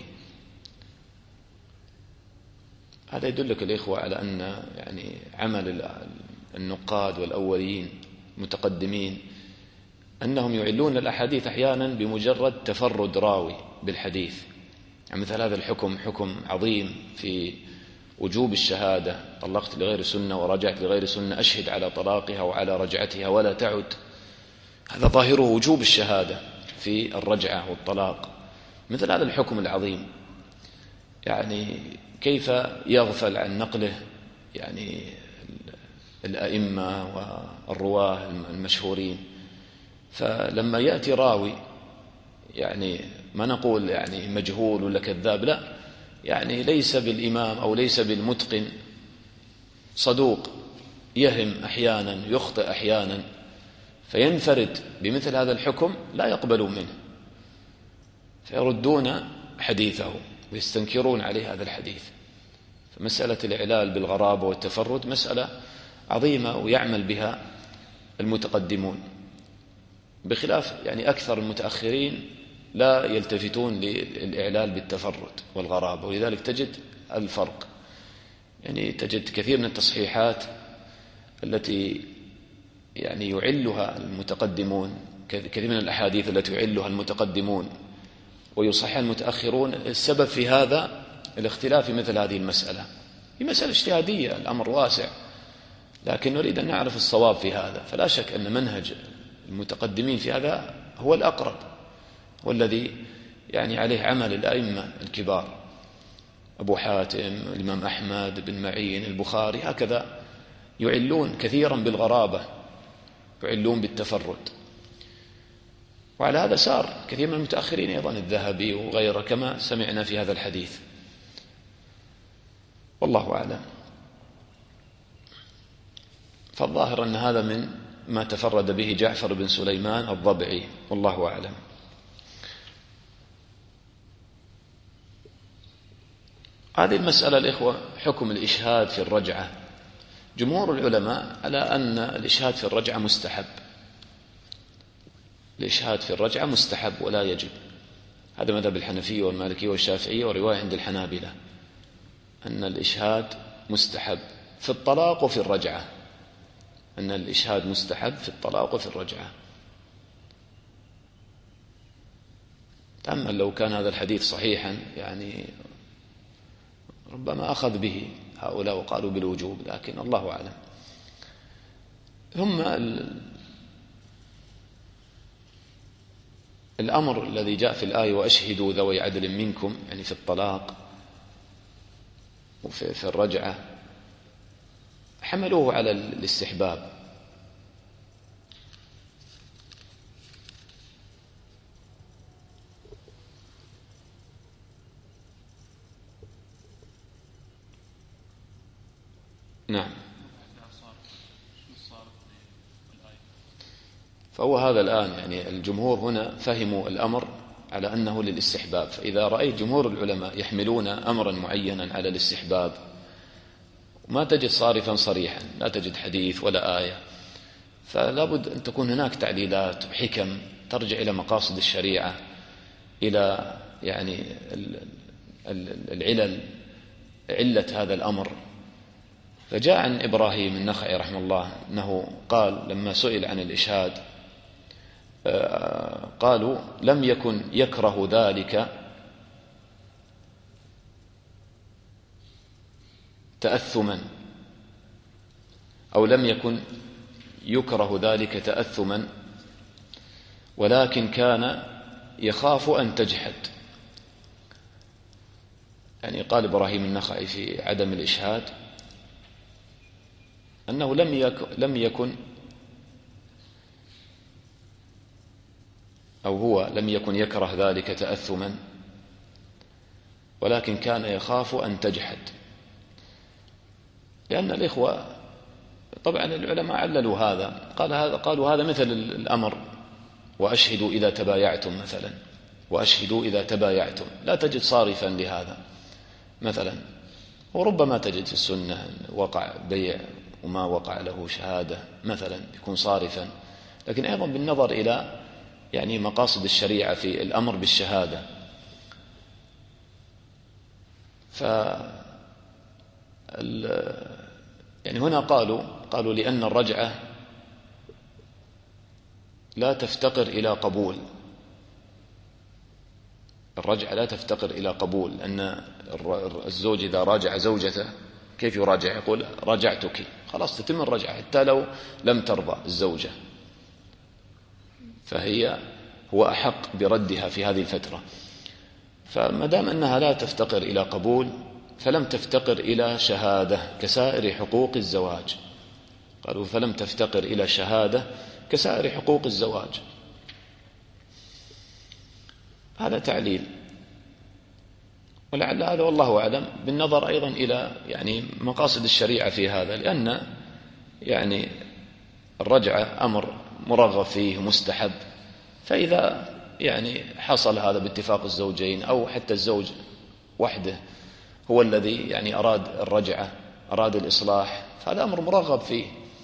هذا يدلك الإخوة على أن يعني عمل النقاد والأولين المتقدمين أنهم يعلون الأحاديث أحيانا بمجرد تفرد راوي بالحديث. يعني مثل هذا الحكم حكم عظيم في وجوب الشهادة، طلقت لغير سنة ورجعت لغير سنة، أشهد على طلاقها وعلى رجعتها ولا تعد. هذا ظاهره وجوب الشهادة في الرجعة والطلاق. مثل هذا الحكم العظيم يعني كيف يغفل عن نقله يعني الأئمة والرواه المشهورين؟ فلما يأتي راوي يعني ما نقول يعني مجهول ولا كذاب، لا، يعني ليس بالإمام أو ليس بالمتقن، صدوق يهم أحيانا يخطئ أحيانا، فينفرد بمثل هذا الحكم لا يقبلون منه، فيردون حديثه ويستنكرون عليه هذا الحديث. فمسألة الإعلال بالغرابة والتفرد مسألة عظيمة ويعمل بها المتقدمون، بخلاف يعني أكثر المتأخرين لا يلتفتون للإعلال بالتفرد والغرابة. ولذلك تجد الفرق، يعني تجد كثير من التصحيحات التي يعني يعلها المتقدمون، كثير من الأحاديث التي يعلها المتقدمون ويصحح المتأخرون. السبب في هذا الاختلاف في مثل هذه المسألة، هي مسألة اجتهادية، الأمر واسع، لكن نريد أن نعرف الصواب في هذا. فلا شك أن منهج المتقدمين في هذا هو الأقرب، والذي يعني عليه عمل الأئمة الكبار، أبو حاتم، الإمام أحمد بن معين، البخاري، هكذا يعلون كثيرا بالغرابة، يعلون بالتفرد. وعلى هذا سار كثير من المتأخرين أيضا، الذهبي وغيره، كما سمعنا في هذا الحديث. والله أعلم. فالظاهر أن هذا من ما تفرد به جعفر بن سليمان الضبعي، والله أعلم. هذه المسألة الإخوة حكم الإشهاد في الرجعة. جمهور العلماء على أن الإشهاد في الرجعة مستحب، الإشهاد في الرجعة مستحب ولا يجب. هذا مذهب الحنفية والمالكية والشافعية، ورواية عند الحنابلة أن الإشهاد مستحب في الطلاق وفي الرجعة، أن الإشهاد مستحب في الطلاق وفي الرجعة. تأمل لو كان هذا الحديث صحيحا يعني ربما أخذ به هؤلاء وقالوا بالوجوب، لكن الله أعلم. ثم الأمر الذي جاء في الآية وأشهدوا ذوي عدل منكم، يعني في الطلاق وفي الرجعة، حملوه على الاستحباب، نعم. فهو هذا الآن يعني الجمهور هنا فهموا الأمر على أنه للاستحباب، فإذا رأيت جمهور العلماء يحملون أمرا معينا على الاستحباب ما تجد صارفا صريحا، لا تجد حديث ولا آية، فلا بد أن تكون هناك تعليلات وحكم ترجع إلى مقاصد الشريعة، إلى يعني العلل، علة هذا الأمر. فجاء عن إبراهيم النخعي رحمه الله أنه قال لما سئل عن الإشهاد قالوا لم يكن يكره ذلك تأثما، أو لم يكن يكره ذلك تأثما، ولكن كان يخاف أن تجحد. يعني قال إبراهيم النخعي في عدم الإشهاد أنه لم يكن أو هو لم يكن يكره ذلك تأثما، ولكن كان يخاف أن تجحد. لأن الإخوة طبعا العلماء عللوا هذا، قالوا هذا مثل الأمر وأشهدوا إذا تبايعتم مثلا، وأشهدوا إذا تبايعتم، لا تجد صارفا لهذا مثلا، وربما تجد في السنة وقع بيع وما وقع له شهادة مثلا يكون صارفا، لكن أيضا بالنظر إلى يعني مقاصد الشريعة في الأمر بالشهادة. يعني هنا قالوا لأن الرجعة لا تفتقر إلى قبول، الرجعة لا تفتقر إلى قبول، لأن الزوج إذا راجع زوجته كيف يراجع؟ يقول راجعتك، خلاص تتم الرجعة حتى لو لم ترضى الزوجة، هو أحق بردها في هذه الفترة. فما دام أنها لا تفتقر إلى قبول فلم تفتقر إلى شهادة كسائر حقوق الزواج. قالوا فلم تفتقر إلى شهادة كسائر حقوق الزواج. هذا تعليل، ولعل هذا والله أعلم بالنظر أيضا إلى يعني مقاصد الشريعة في هذا، لأن يعني الرجعة أمر مرغب فيه مستحب، فإذا يعني حصل هذا باتفاق الزوجين أو حتى الزوج وحده هو الذي يعني أراد الرجعة، أراد الإصلاح، فهذا أمر مرغب فيه.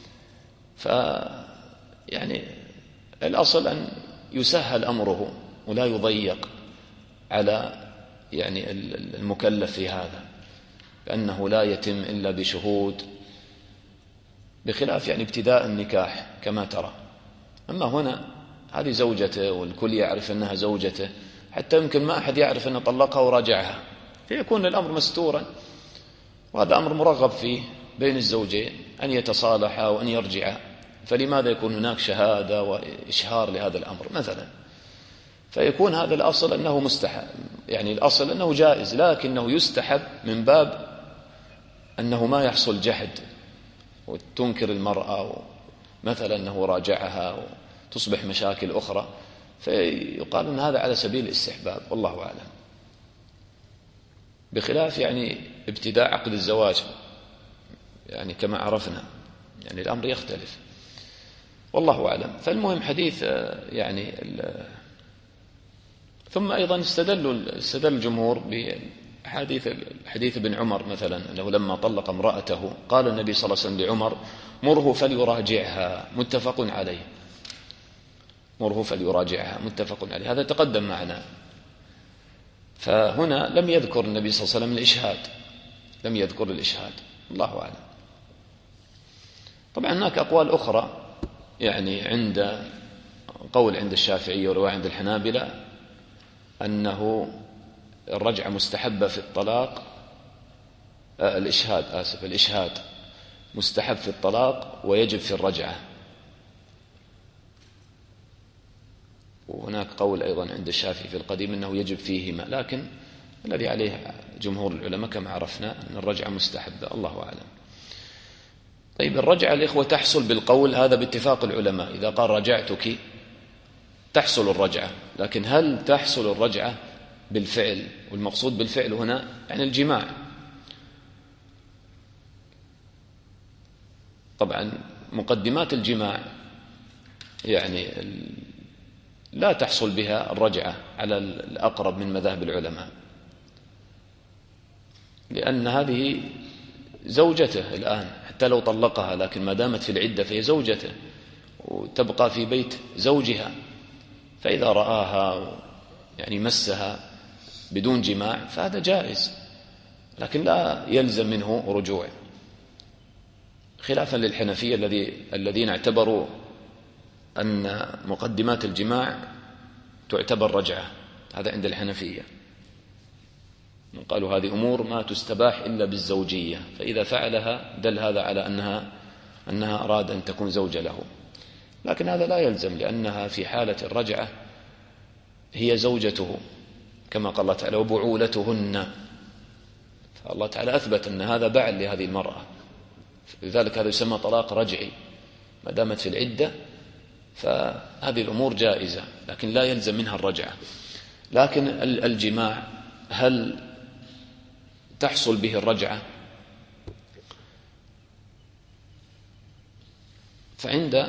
يعني الأصل أن يسهل أمره ولا يضيق على يعني المكلف في هذا، لأنه لا يتم إلا بشهود، بخلاف يعني ابتداء النكاح كما ترى. أما هنا هذه زوجته والكل يعرف أنها زوجته، حتى يمكن ما أحد يعرف أنه طلقها وراجعها، فيكون الأمر مستورا، وهذا أمر مرغب فيه بين الزوجين أن يتصالحا وأن يرجعا، فلماذا يكون هناك شهادة وإشهار لهذا الأمر مثلا؟ فيكون هذا الأصل أنه مستحب، يعني الأصل أنه جائز، لكنه يستحب من باب أنه ما يحصل جحد وتنكر المرأة مثلا أنه راجعها وتصبح مشاكل أخرى، فيقال أن هذا على سبيل الاستحباب والله أعلم، بخلاف يعني ابتداء عقد الزواج يعني كما عرفنا يعني الأمر يختلف والله أعلم. فالمهم حديث يعني ثم أيضا استدل الجمهور بحديث ابن عمر مثلا أنه لما طلق امرأته قال النبي صلى الله عليه وسلم لعمر مره فليراجعها، متفق عليه، مره فليراجعها متفق عليه، هذا تقدم معنا. فهنا لم يذكر النبي صلى الله عليه وسلم الإشهاد، لم يذكر الإشهاد، الله أعلم. طبعا هناك أقوال أخرى، يعني قول عند الشافعية ورواية عند الحنابلة أنه الرجعة مستحبة في الطلاق، الإشهاد مستحب في الطلاق ويجب في الرجعة. وهناك قول أيضا عند الشافعي في القديم أنه يجب فيهما، لكن الذي عليه جمهور العلماء كما عرفنا أن الرجعة مستحبة، الله أعلم. طيب الرجعة الإخوة تحصل بالقول، هذا باتفاق العلماء، إذا قال رجعتك تحصل الرجعة، لكن هل تحصل الرجعة بالفعل؟ والمقصود بالفعل هنا يعني الجماع، طبعا مقدمات الجماع يعني لا تحصل بها الرجعة على الأقرب من مذاهب العلماء، لأن هذه زوجته الآن حتى لو طلقها، لكن ما دامت في العدة فهي زوجته وتبقى في بيت زوجها، فإذا رآها يعني مسها بدون جماع فهذا جائز، لكن لا يلزم منه رجوع، خلافا للحنفية الذين اعتبروا أن مقدمات الجماع تعتبر رجعة. هذا عند الحنفية، قالوا هذه أمور ما تستباح إلا بالزوجية، فإذا فعلها دل هذا على أنها أراد أن تكون زوجة له، لكن هذا لا يلزم، لأنها في حالة الرجعة هي زوجته كما قال الله تعالى وبعولتهن، فالله تعالى أثبت أن هذا بعل لهذه المرأة، لذلك هذا يسمى طلاق رجعي، ما دامت في العدة فهذه الأمور جائزة، لكن لا يلزم منها الرجعة. لكن الجماع هل تحصل به الرجعة؟ فعند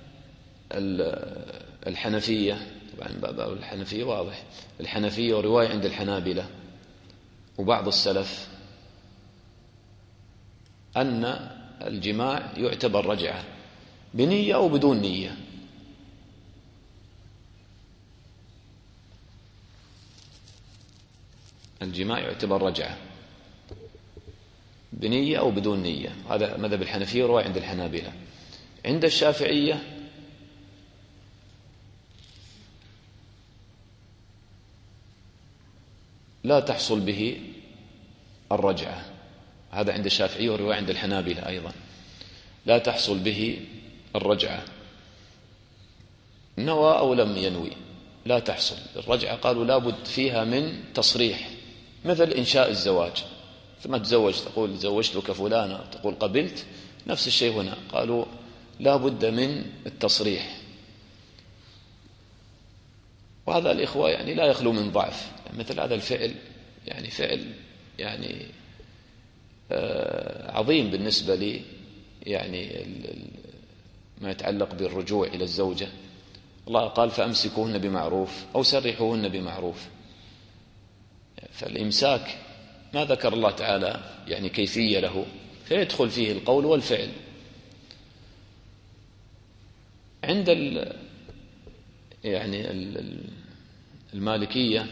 الحنفية، طبعا باب الحنفية واضح، الحنفية ورواية عند الحنابلة وبعض السلف أن الجماع يعتبر رجعة بنية أو بدون نية. الجماع يعتبر رجعة بنية أو بدون نية، هذا مذهب الحنفية ورواية عند الحنابلة. عند الشافعية لا تحصل به الرجعة، هذا عند الشافعية ورواية عند الحنابلة أيضا، لا تحصل به الرجعة، نوى أو لم ينوي لا تحصل الرجعة. قالوا لابد فيها من تصريح، مثل إنشاء الزواج، ثم تزوج تقول زوجتك فلانة تقول قبلت، نفس الشيء هنا، قالوا لابد من التصريح. وهذا الإخوة يعني لا يخلو من ضعف، مثل هذا الفعل يعني فعل يعني عظيم بالنسبة لي، يعني ما يتعلق بالرجوع إلى الزوجة. الله قال فأمسكوهن بمعروف أو سرحوهن بمعروف، فالإمساك ما ذكر الله تعالى يعني كيفية له، فيدخل فيه القول والفعل. عند يعني المالكية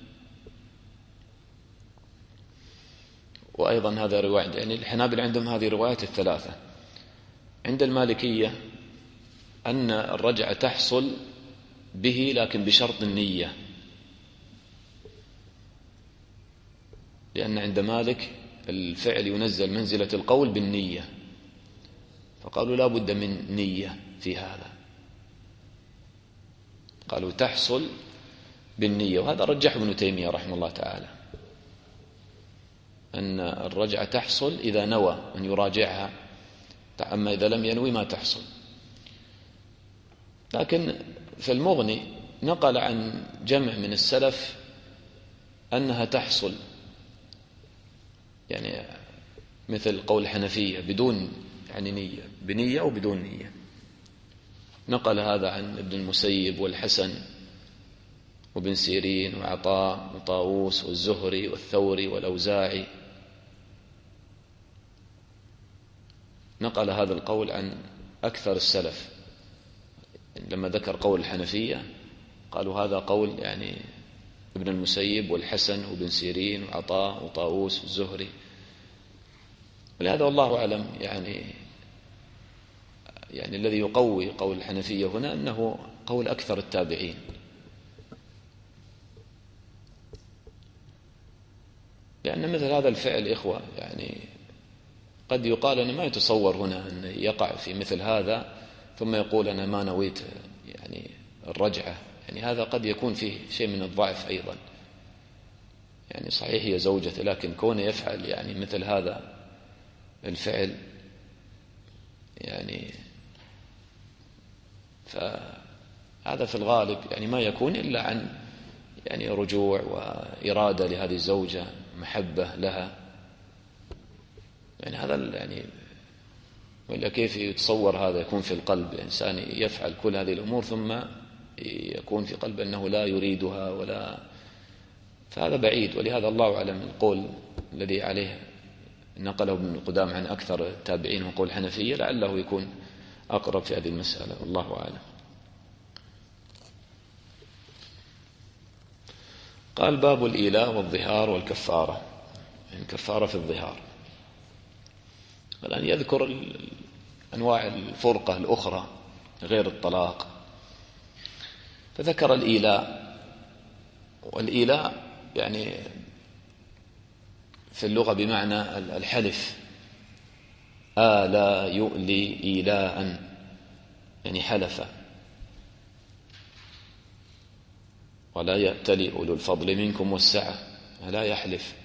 وأيضا هذا رواية، يعني الحنابلة عندهم هذه الروايات الثلاثة. عند المالكية أن الرجعة تحصل به لكن بشرط النية، لأن عند مالك الفعل ينزل منزلة القول بالنية، فقالوا لا بد من نية في هذا، قالوا تحصل بالنية. وهذا رجح ابن تيمية رحمه الله تعالى، أن الرجعة تحصل إذا نوى أن يراجعها، أما إذا لم ينوي ما تحصل. لكن في المغني نقل عن جمع من السلف أنها تحصل، يعني مثل قول الحنفية بدون يعني نية، بنية أو بدون نية. نقل هذا عن ابن المسيب والحسن وابن سيرين وعطاء وطاووس والزهري والثوري والأوزاعي، نقل هذا القول عن أكثر السلف. لما ذكر قول الحنفية قالوا هذا قول يعني ابن المسيب والحسن وابن سيرين وعطاء وطاووس والزهري. ولهذا والله أعلم يعني الذي يقوي قول الحنفية هنا أنه قول أكثر التابعين، لأن مثل هذا الفعل إخوة يعني قد يقال أنه ما يتصور هنا أن يقع في مثل هذا ثم يقول أنا ما نويت يعني الرجعة، يعني هذا قد يكون فيه شيء من الضعف أيضا. يعني صحيح هي زوجته، لكن كونه يفعل يعني مثل هذا الفعل يعني فهذا في الغالب يعني ما يكون إلا عن يعني رجوع وإرادة لهذه الزوجة، محبة لها. يعني هذا يعني وإلا كيف يتصور هذا يكون في القلب؟ إنسان يفعل كل هذه الأمور ثم يكون في قلب أنه لا يريدها فهذا بعيد. ولهذا الله أعلم القول الذي عليه نقله ابن قدام عن أكثر التابعين وقول الحنفية لعله يكون أقرب في هذه المسألة، والله أعلم. قال: باب الإيلاء والظهار والكفارة. الكفارة في الظهار. الآن يذكر أنواع الفرقة الأخرى غير الطلاق، فذكر الإيلاء. والإيلاء يعني في اللغة بمعنى الحلف. آلى يؤلي إيلاء، يعني حلف. ولا يأتلي أولو الفضل منكم والسعة، لا يحلف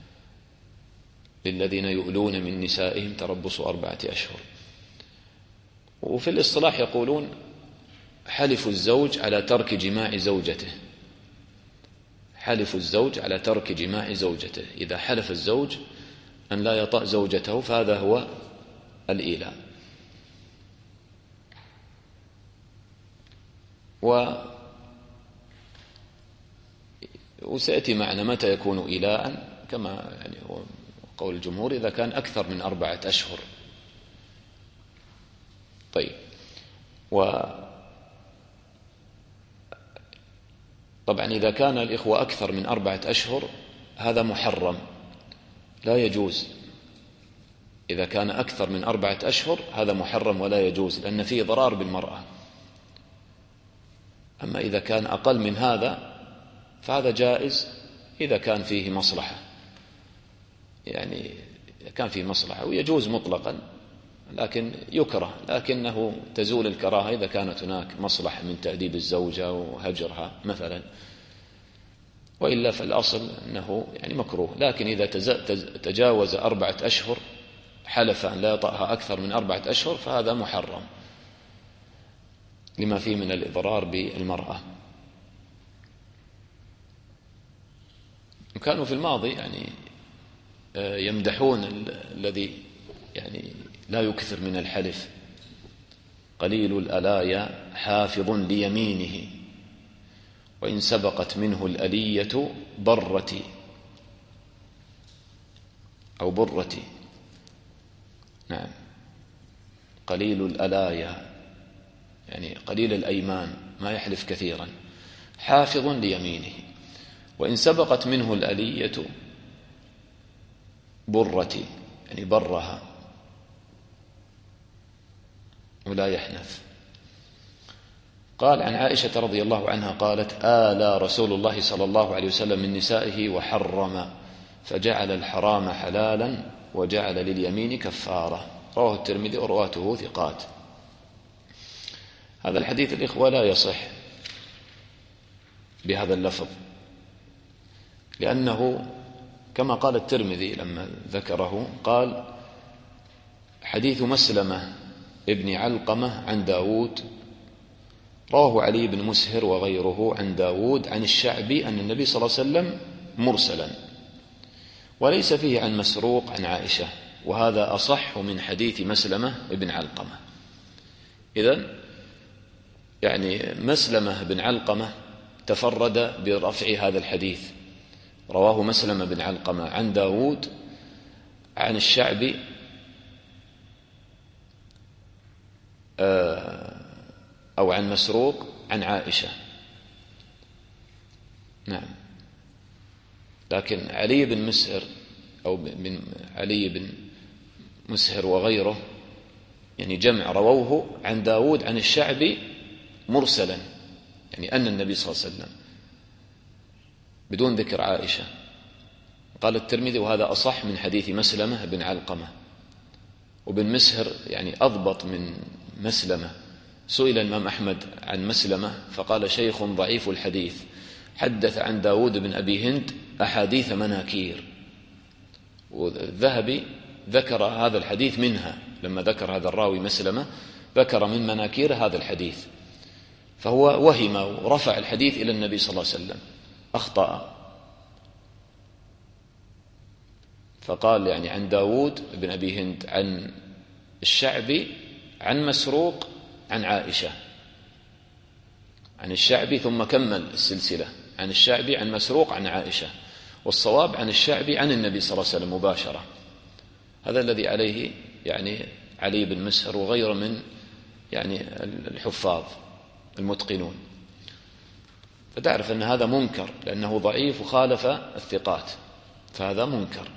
للذين يؤلون من نسائهم تربص 4 أشهر. وفي الاصطلاح يقولون حلف الزوج على ترك جماع زوجته. حلف الزوج على ترك جماع زوجته، إذا حلف الزوج أن لا يطأ زوجته فهذا هو الإيلاء. وسيأتي معنا متى يكون إيلاء، كما يعني هو قول الجمهور إذا كان أكثر من 4 أشهر. طيب، طبعا إذا كان الإخوة أكثر من 4 أشهر هذا محرم، لا يجوز. إذا كان أكثر من 4 أشهر هذا محرم ولا يجوز، لأن فيه ضرار بالمرأة. أما إذا كان أقل من هذا فهذا جائز إذا كان فيه مصلحة، يعني كان فيه مصلحة، ويجوز مطلقا، لكن يكره، لكنه تزول الكراهة إذا كانت هناك مصلحة من تأديب الزوجة وهجرها مثلا، وإلا فالأصل أنه يعني مكروه. لكن إذا تجاوز 4 أشهر حلف أن لا يطأها أكثر من 4 أشهر فهذا محرم لما فيه من الإضرار بالمرأة. وكانوا في الماضي يعني يمدحون الذي يعني لا يكثر من الحلف. قليل الألايا حافظ ليمينه، وإن سبقت منه الألية برتي أو برتي. نعم، قليل الألايا يعني قليل الأيمان، ما يحلف كثيرا. حافظ ليمينه، وإن سبقت منه الألية برتي يعني برها ولا يحنث. قال عن عائشة رضي الله عنها قالت: آلى رسول الله صلى الله عليه وسلم من نسائه وحرم، فجعل الحرام حلالا وجعل لليمين كفارة. رواه الترمذي ورواته ثقات. هذا الحديث الإخوة لا يصح بهذا اللفظ، لأنه كما قال الترمذي لما ذكره قال: حديث مسلمة ابن علقمة عن داود، رواه علي بن مسهر وغيره عن داود عن الشعبي أن النبي صلى الله عليه وسلم مرسلا، وليس فيه عن مسروق عن عائشة، وهذا أصح من حديث مسلمة ابن علقمة. إذن يعني مسلمة بن علقمة تفرد برفع هذا الحديث، رواه مسلمة بن علقمة عن داود عن الشعبي أو عن مسروق عن عائشة. نعم، لكن علي بن مسهر أو بن علي بن مسهر وغيره يعني جمع رووه عن داود عن الشعبي مرسلا، يعني أن النبي صلى الله عليه وسلم بدون ذكر عائشة. قال الترمذي: وهذا أصح من حديث مسلمة بن علقمة. وبن مسهر يعني أضبط من مسلمة. سئل الإمام أحمد عن مسلمة فقال: شيخ ضعيف الحديث، حدث عن داود بن أبي هند أحاديث مناكير. والذهبي ذكر هذا الحديث منها، لما ذكر هذا الراوي مسلمة ذكر من مناكير هذا الحديث، فهو وهم ورفع الحديث إلى النبي صلى الله عليه وسلم، أخطأ. فقال يعني عن داود بن أبي هند عن الشعبي عن مسروق عن عائشة، عن الشعبي ثم كمل السلسلة عن الشعبي عن مسروق عن عائشة، والصواب عن الشعبي عن النبي صلى الله عليه وسلم مباشرة. هذا الذي عليه يعني علي بن مسهر وغيره من يعني الحفاظ المتقنون. فتعرف أن هذا منكر لأنه ضعيف وخالف الثقات، فهذا منكر.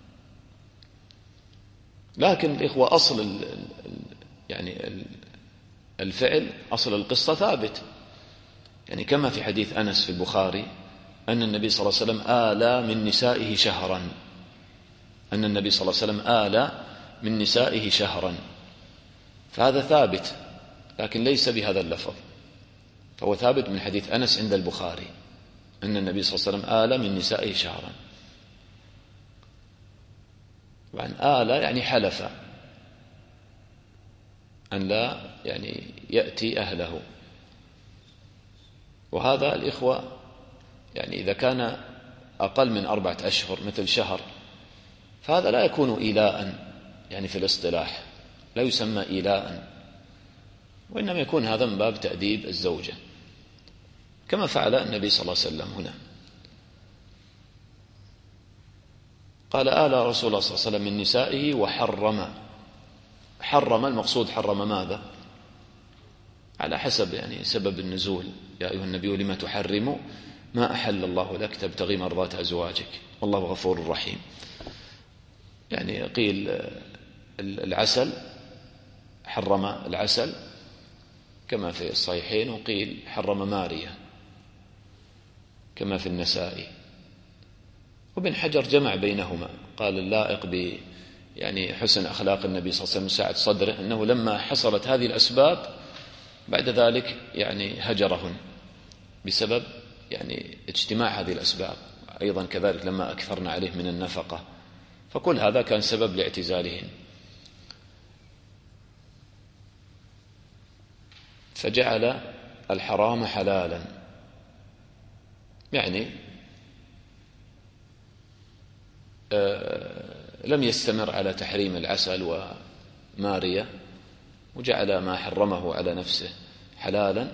لكن الإخوة أصل يعني الفعل، أصل القصة ثابت، يعني كما في حديث أنس في البخاري أن النبي صلى الله عليه وسلم آلى من نسائه شهرا، أن النبي صلى الله عليه وسلم آلى من نسائه شهرا، فهذا ثابت لكن ليس بهذا اللفظ، فهو ثابت من حديث أنس عند البخاري أن النبي صلى الله عليه وسلم آلى من نسائه شهرا. وعن آلى يعني حلف أن لا يعني يأتي أهله. وهذا الإخوة يعني إذا كان أقل من 4 أشهر مثل شهر فهذا لا يكون إيلاء، يعني في الاصطلاح لا يسمى إيلاء، وإنما يكون هذا من باب تأديب الزوجة كما فعل النبي صلى الله عليه وسلم هنا. قال آلى رسول الله صلى الله عليه وسلم من نسائه وحرم. حرم المقصود حرم ماذا؟ على حسب يعني سبب النزول، يا أيها النبي لما تحرم ما أحل الله لك تبتغي مرضات أزواجك والله غفور رحيم. يعني قيل العسل، حرم العسل كما في الصحيحين، وقيل حرم مارية كما في النسائي. وابن حجر جمع بينهما، قال اللائق يعني حسن أخلاق النبي صلى الله عليه وسلم سعة صدره أنه لما حصلت هذه الأسباب بعد ذلك يعني هجرهن بسبب يعني اجتماع هذه الأسباب، أيضا كذلك لما أكثرنا عليه من النفقة، فكل هذا كان سبب لاعتزالهن. فجعل الحرام حلالا، يعني لم يستمر على تحريم العسل ومارية، وجعل ما حرمه على نفسه حلالا،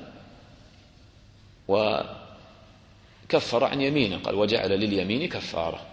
وكفر عن يمينه، قال وجعل لليمين كفارة.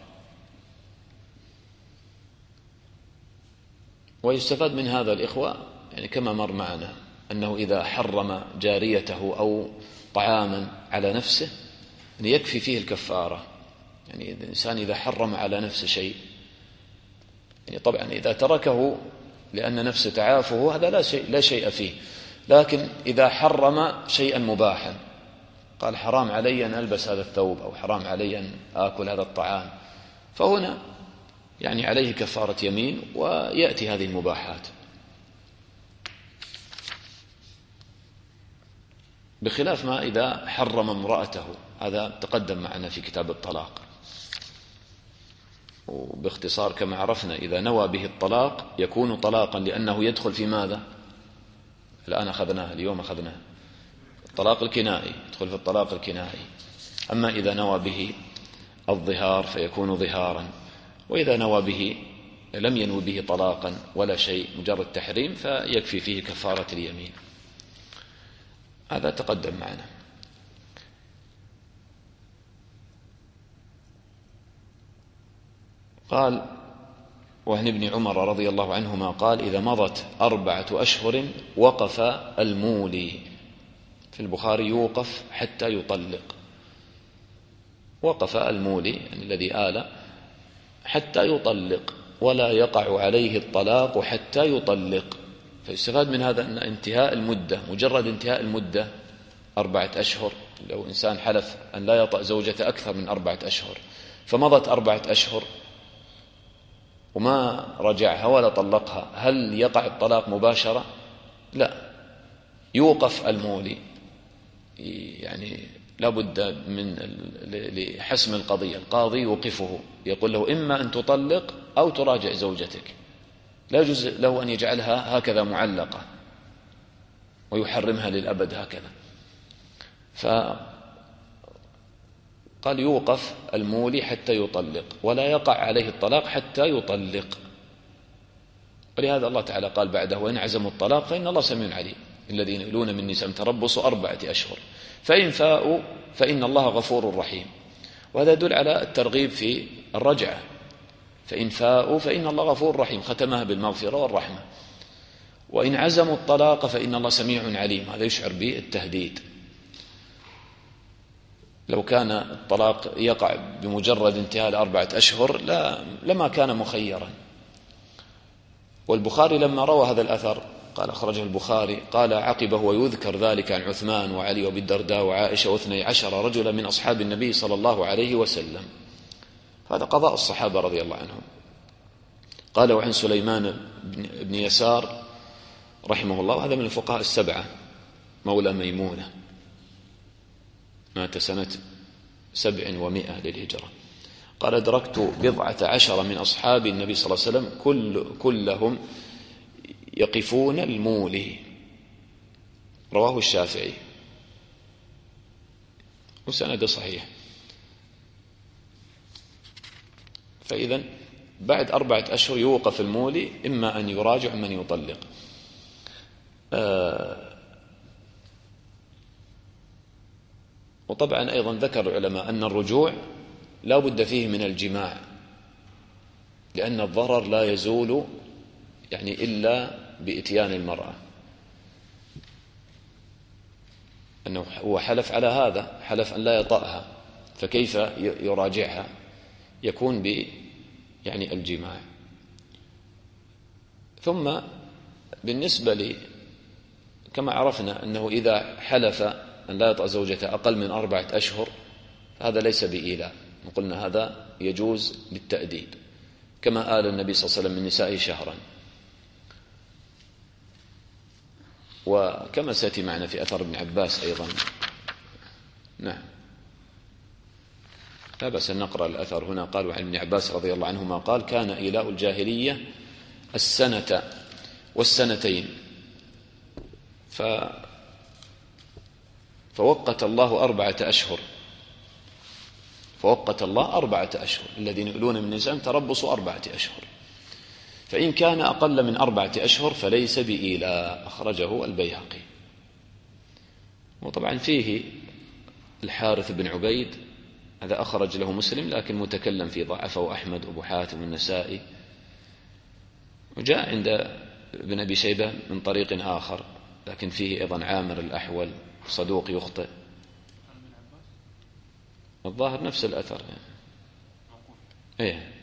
ويستفاد من هذا الإخوة يعني كما مر معنا أنه إذا حرم جاريته أو طعاما على نفسه يعني يكفي فيه الكفارة. يعني الإنسان إذا حرم على نفسه شيء، يعني طبعا إذا تركه لأن نفسه تعافه هذا لا شيء فيه، لكن إذا حرم شيئا مباحا، قال حرام علي أن ألبس هذا الثوب أو حرام علي أن آكل هذا الطعام، فهنا يعني عليه كفارة يمين ويأتي هذه المباحات، بخلاف ما إذا حرم امرأته. هذا تقدم معنا في كتاب الطلاق، وباختصار كما عرفنا إذا نوى به الطلاق يكون طلاقا لأنه يدخل في ماذا؟ الآن أخذناه، اليوم أخذناه الطلاق الكنائي، يدخل في الطلاق الكنائي. أما إذا نوى به الظهار فيكون ظهارا، وإذا نوى به لم ينوي به طلاقا ولا شيء مجرد تحريم فيكفي فيه كفارة اليمين. هذا تقدم معنا. قال وعن ابن عمر رضي الله عنهما قال إذا مضت 4 أشهر وقف المولي، في البخاري يوقف حتى يطلق، وقف المولي يعني الذي آل حتى يطلق، ولا يقع عليه الطلاق حتى يطلق. فيستفاد من هذا أن انتهاء المدة، مجرد انتهاء المدة 4 أشهر، لو إنسان حلف أن لا يطأ زوجته أكثر من 4 أشهر فمضت 4 أشهر وما رجعها ولا طلقها، هل يقع الطلاق مباشرة؟ لا، يوقف المولي، يعني لابد من لحسم القضية القاضي يوقفه، يقول له إما أن تطلق أو تراجع زوجتك، لا يجوز له أن يجعلها هكذا معلقة ويحرمها للأبد هكذا. فقال يوقف المولي حتى يطلق، ولا يقع عليه الطلاق حتى يطلق. ولهذا الله تعالى قال بعده: وإن عزموا الطلاق فإن الله سميع عليم. الذين يؤلون من نسائهم تربصوا 4 أشهر فإن فاءوا فإن الله غفور رحيم. وهذا يدل على الترغيب في الرجعة. فإن فاءوا فإن الله غفور رحيم، ختمها بالمغفرة والرحمة. وإن عزموا الطلاق فإن الله سميع عليم، هذا يشعر بالتهديد. لو كان الطلاق يقع بمجرد انتهاء 4 أشهر لما كان مخيرا. والبخاري لما روى هذا الأثر قال أخرجه البخاري قال عقبه ويذكر ذلك عن عثمان وعلي وأبي الدرداء وعائشة و12 رجلا من أصحاب النبي صلى الله عليه وسلم. هذا قضاء الصحابة رضي الله عنهم. قال وعن سليمان بن يسار رحمه الله، وهذا من الفقهاء 7 مولى ميمونة، مات سنة 700 للهجرة. قال أدركت 14 من أصحاب النبي صلى الله عليه وسلم كلهم يقفون المولي. رواه الشافعي وسند صحيح. فإذا بعد 4 أشهر يوقف المولي، إما أن يراجع من يطلق. وطبعا أيضا ذكر العلماء أن الرجوع لا بد فيه من الجماع، لأن الضرر لا يزول إلا بإتيان المرأة. أنه هو حلف على هذا، حلف أن لا يطأها، فكيف يراجعها؟ يكون الجماع. ثم بالنسبة كما عرفنا أنه إذا حلف أن لا يطأ زوجته أقل من 4 أشهر هذا ليس بإيلاء، وقلنا هذا يجوز للتأديب، كما آل النبي صلى الله عليه وسلم من نسائه شهرا. وكما سيأتي معنا في أثر ابن عباس أيضا. نعم، لا بأس أن نقرأ الأثر هنا. قال عن ابن عباس رضي الله عنهما قال كان إيلاء الجاهلية 1 و2 فوقت الله 4 أشهر. فوقت الله 4 أشهر. الذين يؤلون من نسائهم تربصوا 4 أشهر. فإن كان أقل من 4 أشهر فليس بإيلاء. أخرجه البيهقي. وطبعا فيه الحارث بن عبيد، هذا أخرج له مسلم لكن متكلم في ضعفه أحمد وأبو حاتم والنسائي. وجاء عند ابن أبي شيبة من طريق آخر لكن فيه أيضا عامر الأحول صدوق يخطئ. الظاهر نفس الأثر إيه؟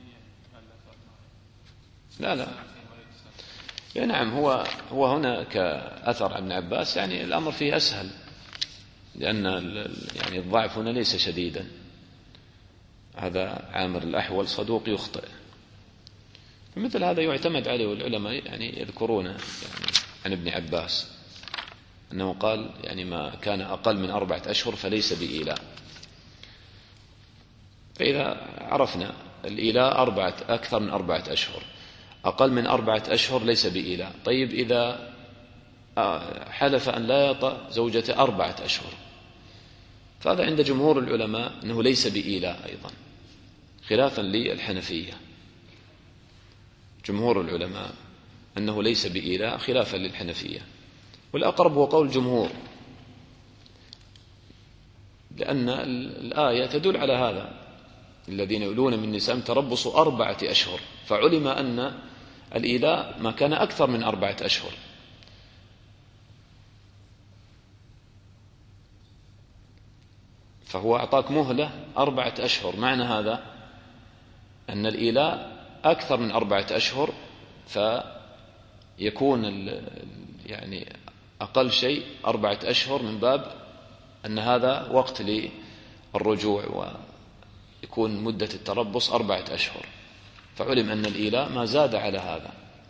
لا نعم، هو هنا كأثر ابن عباس الأمر فيه أسهل، لأن الضعف هنا ليس شديدا. هذا عامر الأحول صدوق يخطئ. مثل هذا يعتمد عليه، والعلماء يذكرون عن ابن عباس أنه قال ما كان أقل من 4 أشهر فليس بإيلاء. فإذا عرفنا الإيلاء أكثر من 4 أشهر، أقل من 4 أشهر ليس بإيلاء. طيب إذا حلف أن لا يطأ زوجته 4 أشهر، فهذا عند جمهور العلماء أنه ليس بإيلاء أيضا، خلافا للحنفية. جمهور العلماء أنه ليس بإيلاء خلافا للحنفية، والأقرب هو قول الجمهور، لأن الآية تدل على هذا: الذين يؤلون من نسائهم تربصوا 4 أشهر، فعلم أن الإيلاء ما كان أكثر من 4 أشهر. فهو أعطاك مهلة 4 أشهر، معنى هذا أن الإيلاء أكثر من 4 أشهر، فيكون أقل شيء 4 أشهر، من باب أن هذا وقت للرجوع، ويكون مدة التربص 4 أشهر، فعلم أن الإيلاء ما زاد على هذا.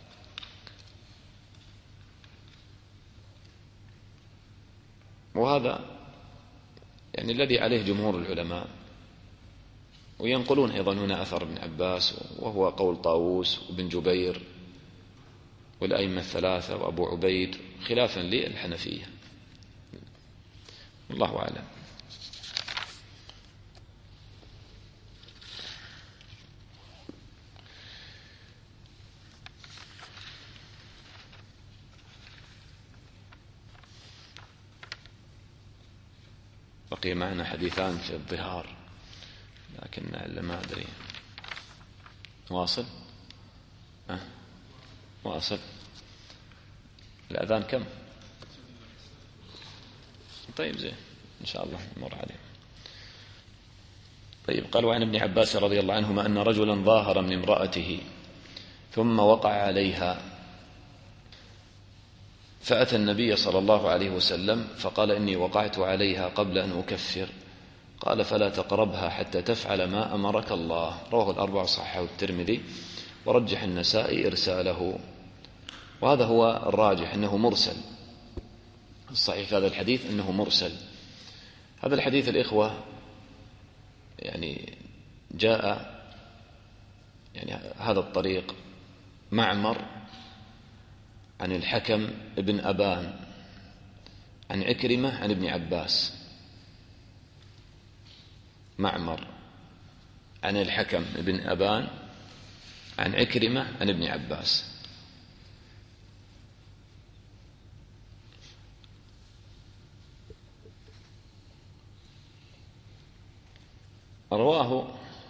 وهذا الذي عليه جمهور العلماء. وينقلون أيضا هنا أثر ابن عباس، وهو قول طاووس وابن جبير والأئمة 3 وأبو عبيد، خلافا للحنفية. الله أعلم. بقي معنا حديثان في الظهار، لكن ما أدري. واصل واصل. الأذان كم؟ طيب زين، إن شاء الله نمر عليه. طيب، قال: وعن ابن عباس رضي الله عنهما أن رجلا ظاهر من امرأته ثم وقع عليها، فأتى النبي صلى الله عليه وسلم فقال: إني وقعت عليها قبل أن أكفر. قال: فلا تقربها حتى تفعل ما أمرك الله. رواه الأربعة، صححه الترمذي، ورجح النسائي إرساله، وهذا هو الراجح أنه مرسل. الصحيح في هذا الحديث أنه مرسل. هذا الحديث الإخوة يعني جاء هذا الطريق معمر عن الحكم ابن أبان عن عكرمة عن ابن عباس. معمر عن الحكم ابن أبان عن عكرمة عن ابن عباس. رواه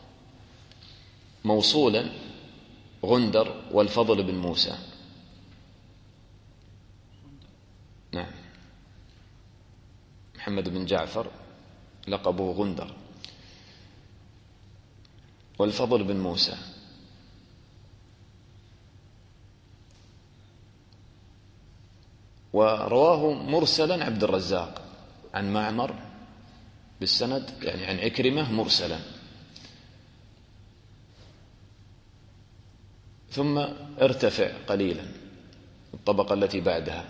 موصولا غندر والفضل بن موسى. نعم، محمد بن جعفر لقبه غندر، والفضل بن موسى. ورواه مرسلا عبد الرزاق عن معمر بالسند، يعني عن عكرمة مرسلا، ثم ارتفع قليلا الطبقة التي بعدها.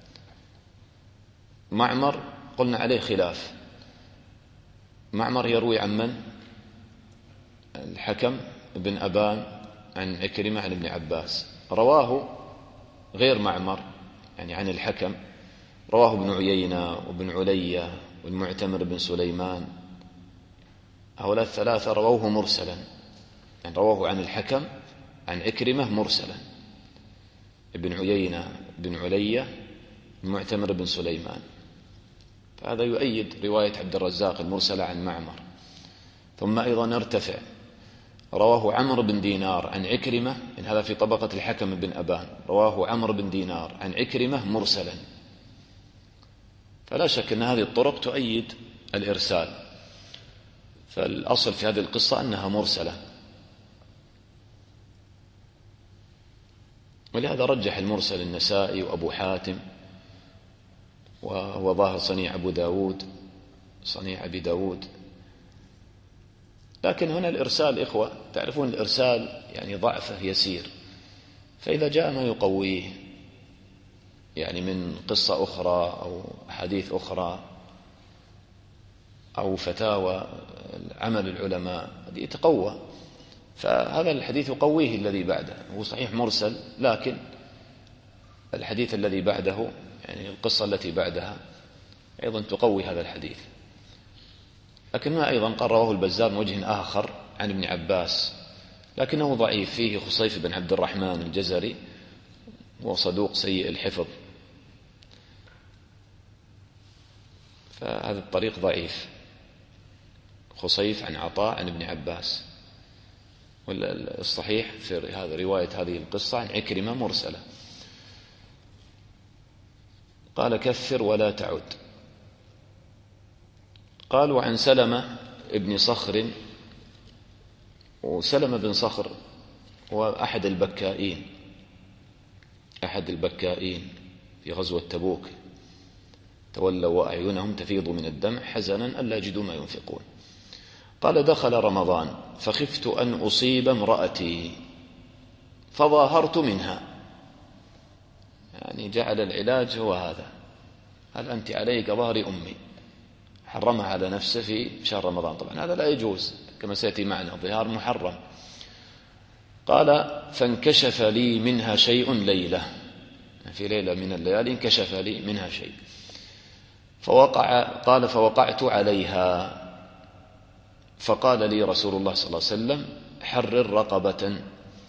معمر قلنا عليه خلاف. معمر يروي عن من؟ الحكم بن أبان عن عكرمة عن ابن عباس. رواه غير معمر يعني عن الحكم، رواه ابن عيينة وابن علية والمعتمر بن سليمان. هؤلاء الثلاثة رووه مرسلا، يعني رواه عن الحكم عن عكرمة مرسلا، ابن عيينة بن علية المعتمر بن سليمان. فهذا يؤيد رواية عبد الرزاق المرسلة عن معمر. ثم أيضا ارتفع، رواه عمرو بن دينار عن عكرمة، إن هذا في طبقة الحكم بن أبان، رواه عمرو بن دينار عن عكرمة مرسلا. فلا شك أن هذه الطرق تؤيد الإرسال، فالأصل في هذه القصة أنها مرسلة، ولهذا رجح المرسل النسائي وأبو حاتم، وهو ظاهر صنيع أبو داود، صنيع أبي داود. لكن هنا الإرسال إخوة تعرفون الإرسال يعني ضعفه يسير، فإذا جاء ما يقويه يعني من قصة أخرى أو حديث أخرى أو فتاوى عمل العلماء يتقوى، فهذا الحديث يقويه الذي بعده. هو صحيح مرسل، لكن الحديث الذي بعده يعني القصة التي بعدها أيضا تقوي هذا الحديث. لكنها أيضا قال رواه البزار من وجه آخر عن ابن عباس، لكنه ضعيف، فيه خصيف بن عبد الرحمن الجزري وصدوق سيء الحفظ، فهذا الطريق ضعيف. خصيف عن عطاء عن ابن عباس، والصحيح في هذا رواية هذه القصة عن عكرمة مرسلة. قال: كفر ولا تعد. قال: وعن سلمة ابن صخر، وسلمة بن صخر هو أحد البكائين في غزوة تبوك، تولوا وأعينهم تفيض من الدمع حزنا ألا يجدوا ما ينفقون. قال: دخل رمضان فخفت أن أصيب امرأتي فظاهرت منها، يعني جعل العلاج هو هذا: هل أنت علي كظهر أمي، حرمها على نفسه في شهر رمضان. طبعا هذا لا يجوز كما سيأتي معنا، الظهار محرم. قال: فانكشف لي منها شيء ليلة، في ليلة من الليالي انكشف لي منها شيء، قال: فوقعت عليها، فقال لي رسول الله صلى الله عليه وسلم: حرر رقبة.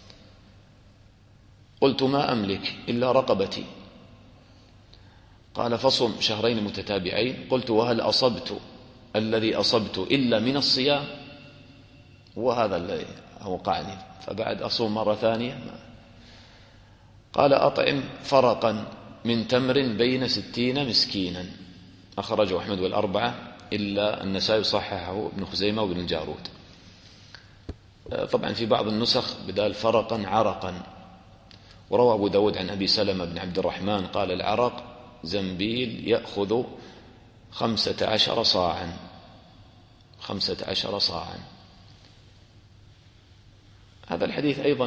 قلت: ما أملك إلا رقبتي. قال: فصم شهرين متتابعين. قلت: وهل أصبت الذي أصبت إلا من الصيام، وهذا الذي أوقعني، فبعد أصوم مرة ثانية. قال أطعم فرقا من تمر بين 60 مسكينا، أخرجه أحمد والأربعة إلا النسائي صححه ابن خزيمة وابن الجارود. طبعا في بعض النسخ بدال فرقا عرقا. وروى أبو داود عن أبي سلمة بن عبد الرحمن قال العرق زنبيل يأخذ 15 صاعا، 15 صاعا. هذا الحديث أيضا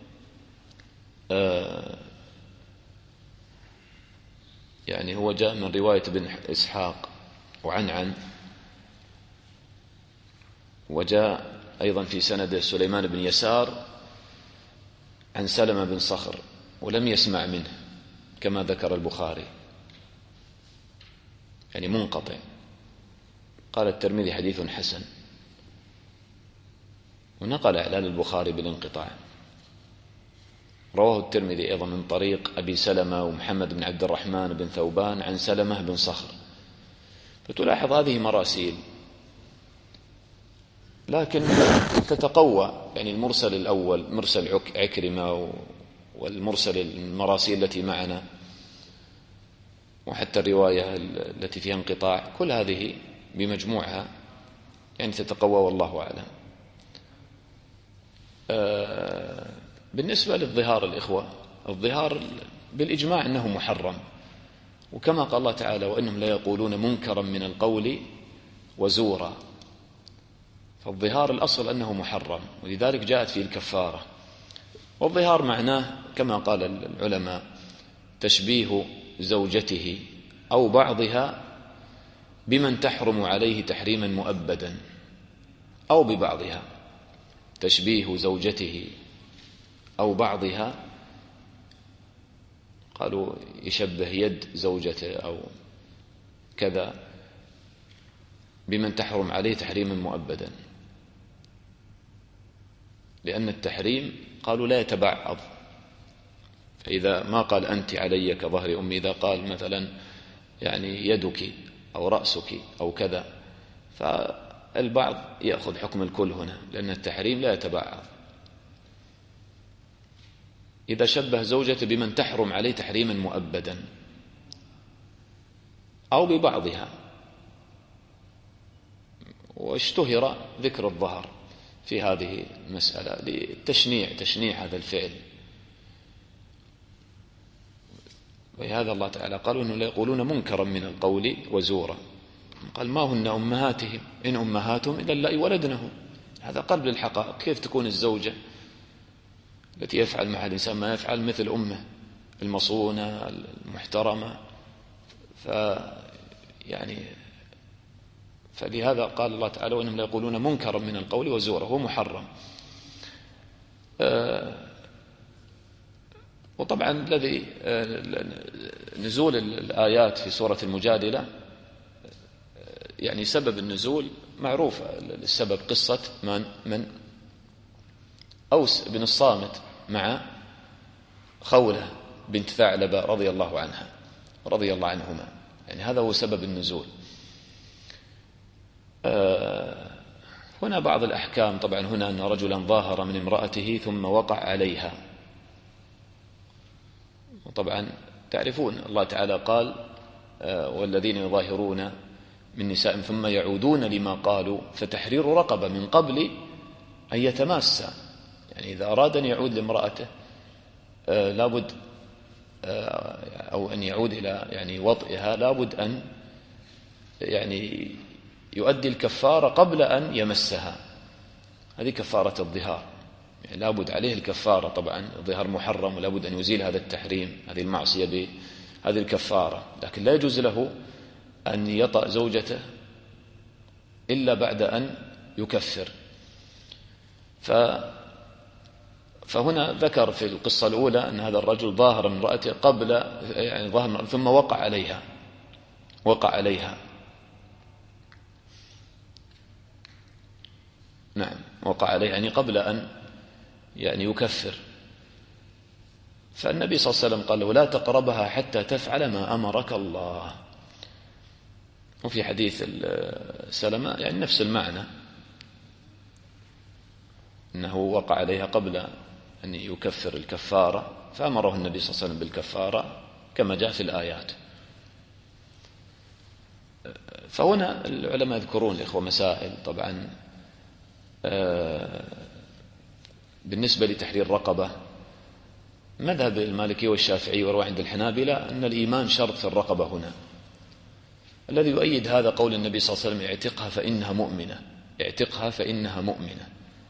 يعني هو جاء من رواية ابن إسحاق وعن وجاء أيضا في سند سليمان بن يسار عن سلمة بن صخر ولم يسمع منه كما ذكر البخاري، يعني منقطع. قال الترمذي حديث حسن، ونقل إعلان البخاري بالانقطاع. رواه الترمذي أيضا من طريق أبي سلمة ومحمد بن عبد الرحمن بن ثوبان عن سلمة بن صخر. فتلاحظ هذه مراسيل، لكن تتقوى يعني المرسل الأول مرسل عكرمة والمرسل المراسيل التي معنا، وحتى الرواية التي فيها انقطاع، كل هذه بمجموعها يعني تتقوى والله أعلم. بالنسبة للظهار الإخوة، الظهار بالإجماع أنه محرم، وكما قال الله تعالى وإنهم لا يقولون منكرا من القول وزورا، فالظهار الأصل أنه محرم، ولذلك جاءت فيه الكفارة. والظهار معناه كما قال العلماء تشبيه زوجته أو بعضها بمن تحرم عليه تحريما مؤبدا، أو ببعضها، تشبيه زوجته أو بعضها، قالوا يشبه يد زوجته أو كذا بمن تحرم عليه تحريما مؤبدا، لأن التحريم قالوا لا يتبعض. فإذا ما قال أنت علي كظهر أمي، إذا قال مثلا يعني يدك أو رأسك أو كذا، فالبعض يأخذ حكم الكل هنا، لأن التحريم لا يتبعض. إذا شبه زوجته بمن تحرم عليه تحريما مؤبدا أو ببعضها، واشتهر ذكر الظهر في هذه المسألة لتشنيع هذا الفعل. ولهذا الله تعالى قال إنه لا يقولون منكرا من القول وزورا. قال ما هن أمهاتهم إن أمهاتهم إلا اللائي ولدنهم. هذا قلب للحقائق. كيف تكون الزوجة التي يفعل مع الإنسان ما يفعل مثل أمه المصونة المحترمة؟ فلهذا قال الله تعالى وإنهم لا يقولون منكرا من القول وزورا، هو محرم. وطبعا الذي نزول الآيات في سورة المجادلة يعني سبب النزول معروف، السبب قصة من أوس بن الصامت مع خولة بنت ثعلبة رضي الله عنها رضي الله عنهما، يعني هذا هو سبب النزول. هنا بعض الأحكام طبعا هنا أن رجلا ظاهر من امرأته ثم وقع عليها، وطبعا تعرفون الله تعالى قال والذين يظاهرون من نسائهم ثم يعودون لما قالوا فتحرير رقبة من قبل أن يتماسا، يعني إذا أراد أن يعود لامرأته لابد أو أن يعود إلى يعني وطئها لابد أن يعني يؤدي الكفارة قبل أن يمسها. هذه كفارة الظهار، يعني لابد عليه الكفارة. طبعا الظهار محرم ولابد أن يزيل هذا التحريم، هذه المعصية بهذه الكفارة، لكن لا يجوز له أن يطأ زوجته إلا بعد أن يكفر. فهنا ذكر في القصة الأولى أن هذا الرجل ظاهر من امرأته قبل يعني ظهر ثم وقع عليها. نعم وقع عليها يعني قبل أن يعني يكفر. فالنبي صلى الله عليه وسلم قال له لا تقربها حتى تفعل ما أمرك الله. وفي حديث سلمة يعني نفس المعنى، أنه وقع عليها قبل أن يكفر الكفارة فأمره النبي صلى الله عليه وسلم بالكفارة كما جاء في الآيات. فهنا العلماء يذكرون الإخوة مسائل طبعا بالنسبة لتحرير رقبة. مذهب المالكي والشافعي وروى عند الحنابلة أن الإيمان شرط في الرقبة هنا. الذي يؤيد هذا قول النبي صلى الله عليه وسلم اعتقها فإنها مؤمنة، اعتقها فإنها مؤمنة.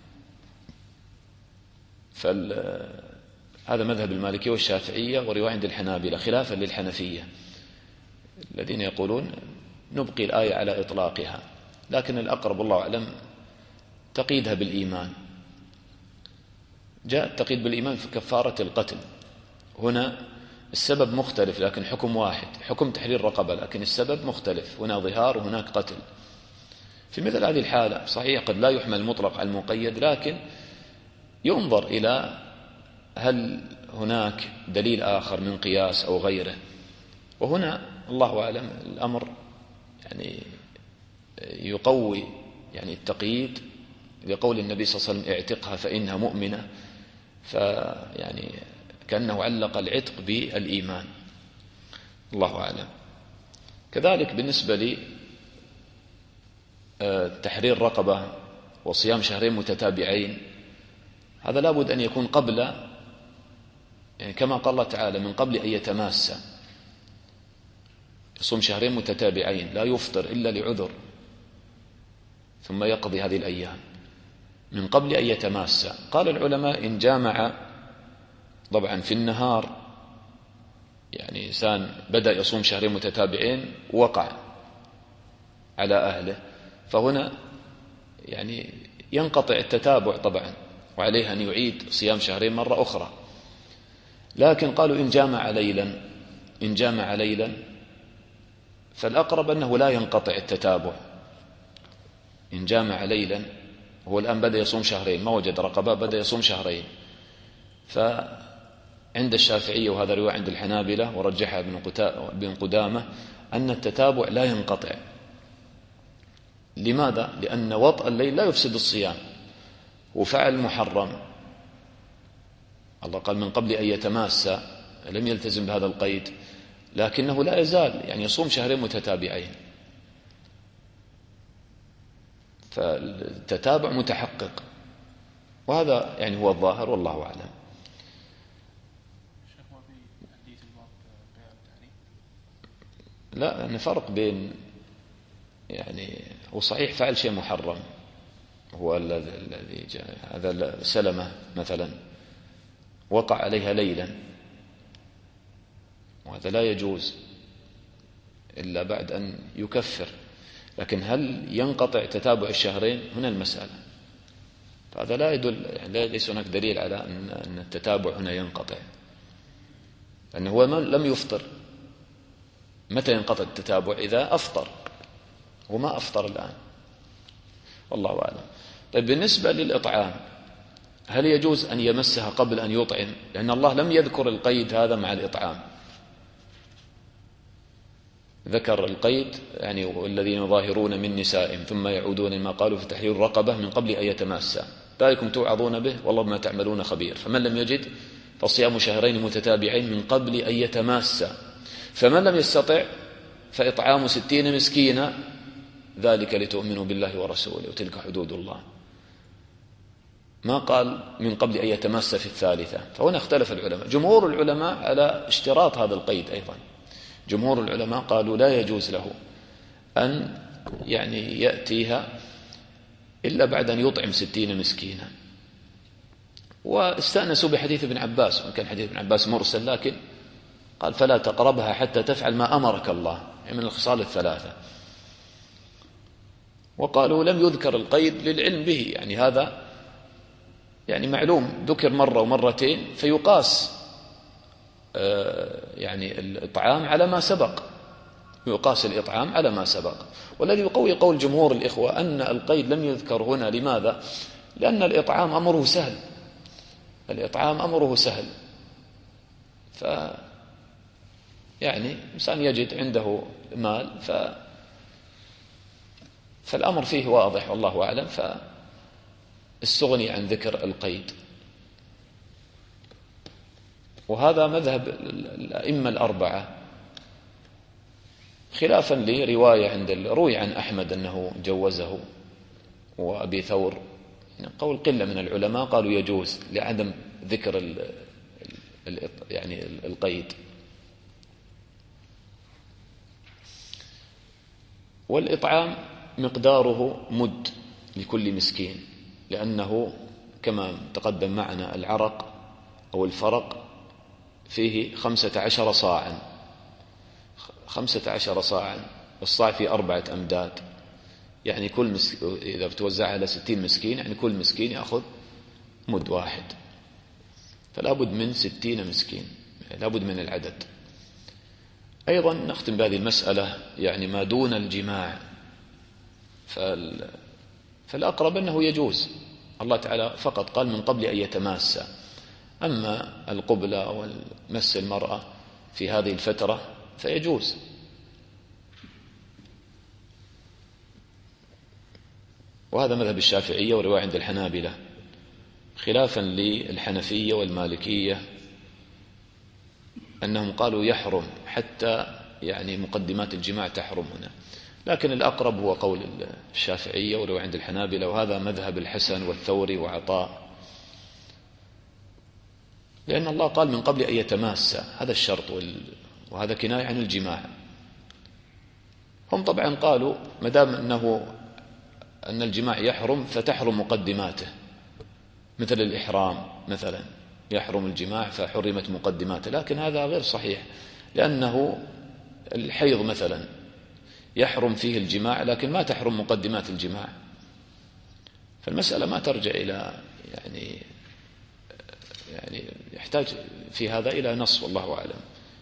هذا مذهب المالكي والشافعية ورواية عند الحنابلة، خلافا للحنفية الذين يقولون نبقي الآية على إطلاقها، لكن الأقرب الله أعلم تقييدها بالإيمان. جاء التقييد بالإيمان في كفارة القتل، هنا السبب مختلف لكن حكم واحد، حكم تحرير رقبة لكن السبب مختلف، هنا ظهار وهناك قتل. في مثل هذه الحالة صحيح قد لا يحمل المطلق على المقيد، لكن ينظر إلى هل هناك دليل آخر من قياس أو غيره. وهنا الله أعلم الأمر يعني يقوي يعني التقييد لقول النبي صلى الله عليه وسلم اعتقها فإنها مؤمنة، فيعني كأنه علق العتق بالإيمان، الله أعلم. كذلك بالنسبة لي تحرير رقبة وصيام شهرين متتابعين، هذا لابد أن يكون قبل، يعني كما قال الله تعالى من قبل أن يتماسى، يصوم شهرين متتابعين لا يفطر إلا لعذر ثم يقضي هذه الأيام من قبل أن يتماسى. قال العلماء إن جامع طبعا في النهار، يعني إنسان بدأ يصوم شهرين متتابعين وقع على أهله، فهنا يعني ينقطع التتابع طبعا، وعليه أن يعيد صيام شهرين مرة أخرى. لكن قالوا إن جامع ليلا فالأقرب أنه لا ينقطع التتابع. إن جامع ليلا، هو الآن بدأ يصوم شهرين ما وجد رقبة، بدأ يصوم شهرين، فعند الشافعية وهذا رواية عند الحنابلة ورجحها ابن قدامة أن التتابع لا ينقطع. لماذا؟ لأن وطأ الليل لا يفسد الصيام وفعل محرم. الله قال من قبل أن يتماسى، لم يلتزم بهذا القيد، لكنه لا يزال يعني يصوم شهرين متتابعين، فالتتابع متحقق، وهذا يعني هو الظاهر والله أعلم. لا، أن فرق بين يعني هو صحيح فعل شيء محرم، هو الذي جاء هذا سلمة مثلا وقع عليها ليلا، وهذا لا يجوز إلا بعد أن يكفر، لكن هل ينقطع تتابع الشهرين؟ هنا المسألة. فهذا لا يدل، يعني ليس هناك دليل على أن التتابع هنا ينقطع، لأنه هو لم يفطر. متى ينقطع التتابع؟ إذا أفطر، وما أفطر الآن، والله أعلم. طيب بالنسبة للإطعام، هل يجوز أن يمسها قبل أن يطعم؟ لأن الله لم يذكر القيد هذا مع الإطعام، ذكر القيد يعني والذين يظاهرون من نسائهم ثم يعودون ما قالوا في تحرير رقبة من قبل أن يتماسى ذلكم توعظون به والله ما تعملون خبير. فمن لم يجد فصيام شهرين متتابعين من قبل أن يتماسى، فمن لم يستطع فإطعام 60 مسكينا، ذلك لتؤمنوا بالله ورسوله وتلك حدود الله. ما قال من قبل أن يتماسى في الثالثة. فهنا اختلف العلماء. جمهور العلماء على اشتراط هذا القيد أيضا، جمهور العلماء قالوا لا يجوز له أن يعني يأتيها إلا بعد أن يطعم 60 مسكينا. واستأنسوا بحديث ابن عباس، وإن كان حديث ابن عباس مرسل، لكن قال فلا تقربها حتى تفعل ما أمرك الله، يعني من الخصال الثلاثة. وقالوا لم يذكر القيد للعلم به، يعني هذا يعني معلوم ذكر مرة ومرتين فيقاس يعني الإطعام على ما سبق، يقاس الإطعام على ما سبق. والذي يقوي قول جمهور الإخوة أن القيد لم يذكر هنا. لماذا؟ لأن الإطعام أمره سهل، الإطعام أمره سهل. يعني إنسان يجد عنده مال فالأمر فيه واضح والله أعلم، فاستغني عن ذكر القيد. وهذا مذهب الأئمة الأربعة، خلافا لرواية روي عن أحمد أنه جوزه، وأبي ثور قول قلة من العلماء قالوا يجوز لعدم ذكر يعني القيد. والإطعام مقداره مد لكل مسكين، لأنه كما تقدم معنا العرق أو الفرق فيه 15 صاعا، 15 صاعا، والصاع فيه 4 أمداد، يعني كل إذا بتوزعها على 60 مسكين يعني كل مسكين يأخذ مد واحد، فلا بد من 60 مسكين، لا بد من العدد. أيضا نختم بهذه المسألة، يعني ما دون الجماع فالأقرب أنه يجوز، الله تعالى فقط قال من قبل أن يتماسى. أما القبلة أو مس المرأة في هذه الفترة فيجوز. وهذا مذهب الشافعية ورواية عند الحنابلة، خلافا للحنفية والمالكية أنهم قالوا يحرم حتى يعني مقدمات الجماع تحرم هنا، لكن الأقرب هو قول الشافعية ورواية عند الحنابلة، وهذا مذهب الحسن والثوري وعطاء، لأن الله قال من قبل أن يتماسى، هذا الشرط، وهذا كناية عن الجماع. هم طبعا قالوا مدام أن الجماع يحرم فتحرم مقدماته، مثل الإحرام مثلا يحرم الجماع فحرمت مقدماته، لكن هذا غير صحيح، لأنه الحيض مثلا يحرم فيه الجماع لكن ما تحرم مقدمات الجماع، فالمسألة ما ترجع إلى يعني يحتاج في هذا إلى نص والله أعلم.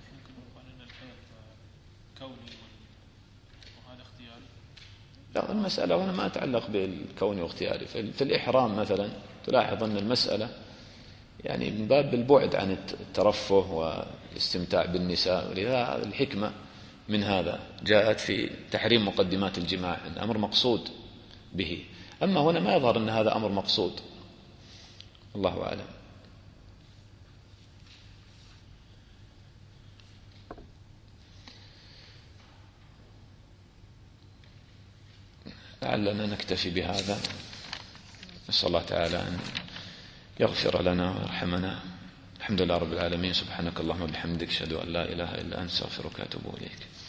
لا، المسألة هنا ما تتعلق بالكون واختياري. في الإحرام مثلا تلاحظ أن المسألة يعني من باب البعد عن الترفه والاستمتاع بالنساء، ولذا الحكمة من هذا جاءت في تحريم مقدمات الجماع، أمر مقصود به. أما هنا ما يظهر أن هذا أمر مقصود، الله أعلم. لعلنا نكتفي بهذا، نسأل الله تعالى أن يغفر لنا ويرحمنا. الحمد لله رب العالمين، سبحانك اللهم وبحمدك، أشهد أن لا إله إلا أنت، أستغفرك وأتوب إليك.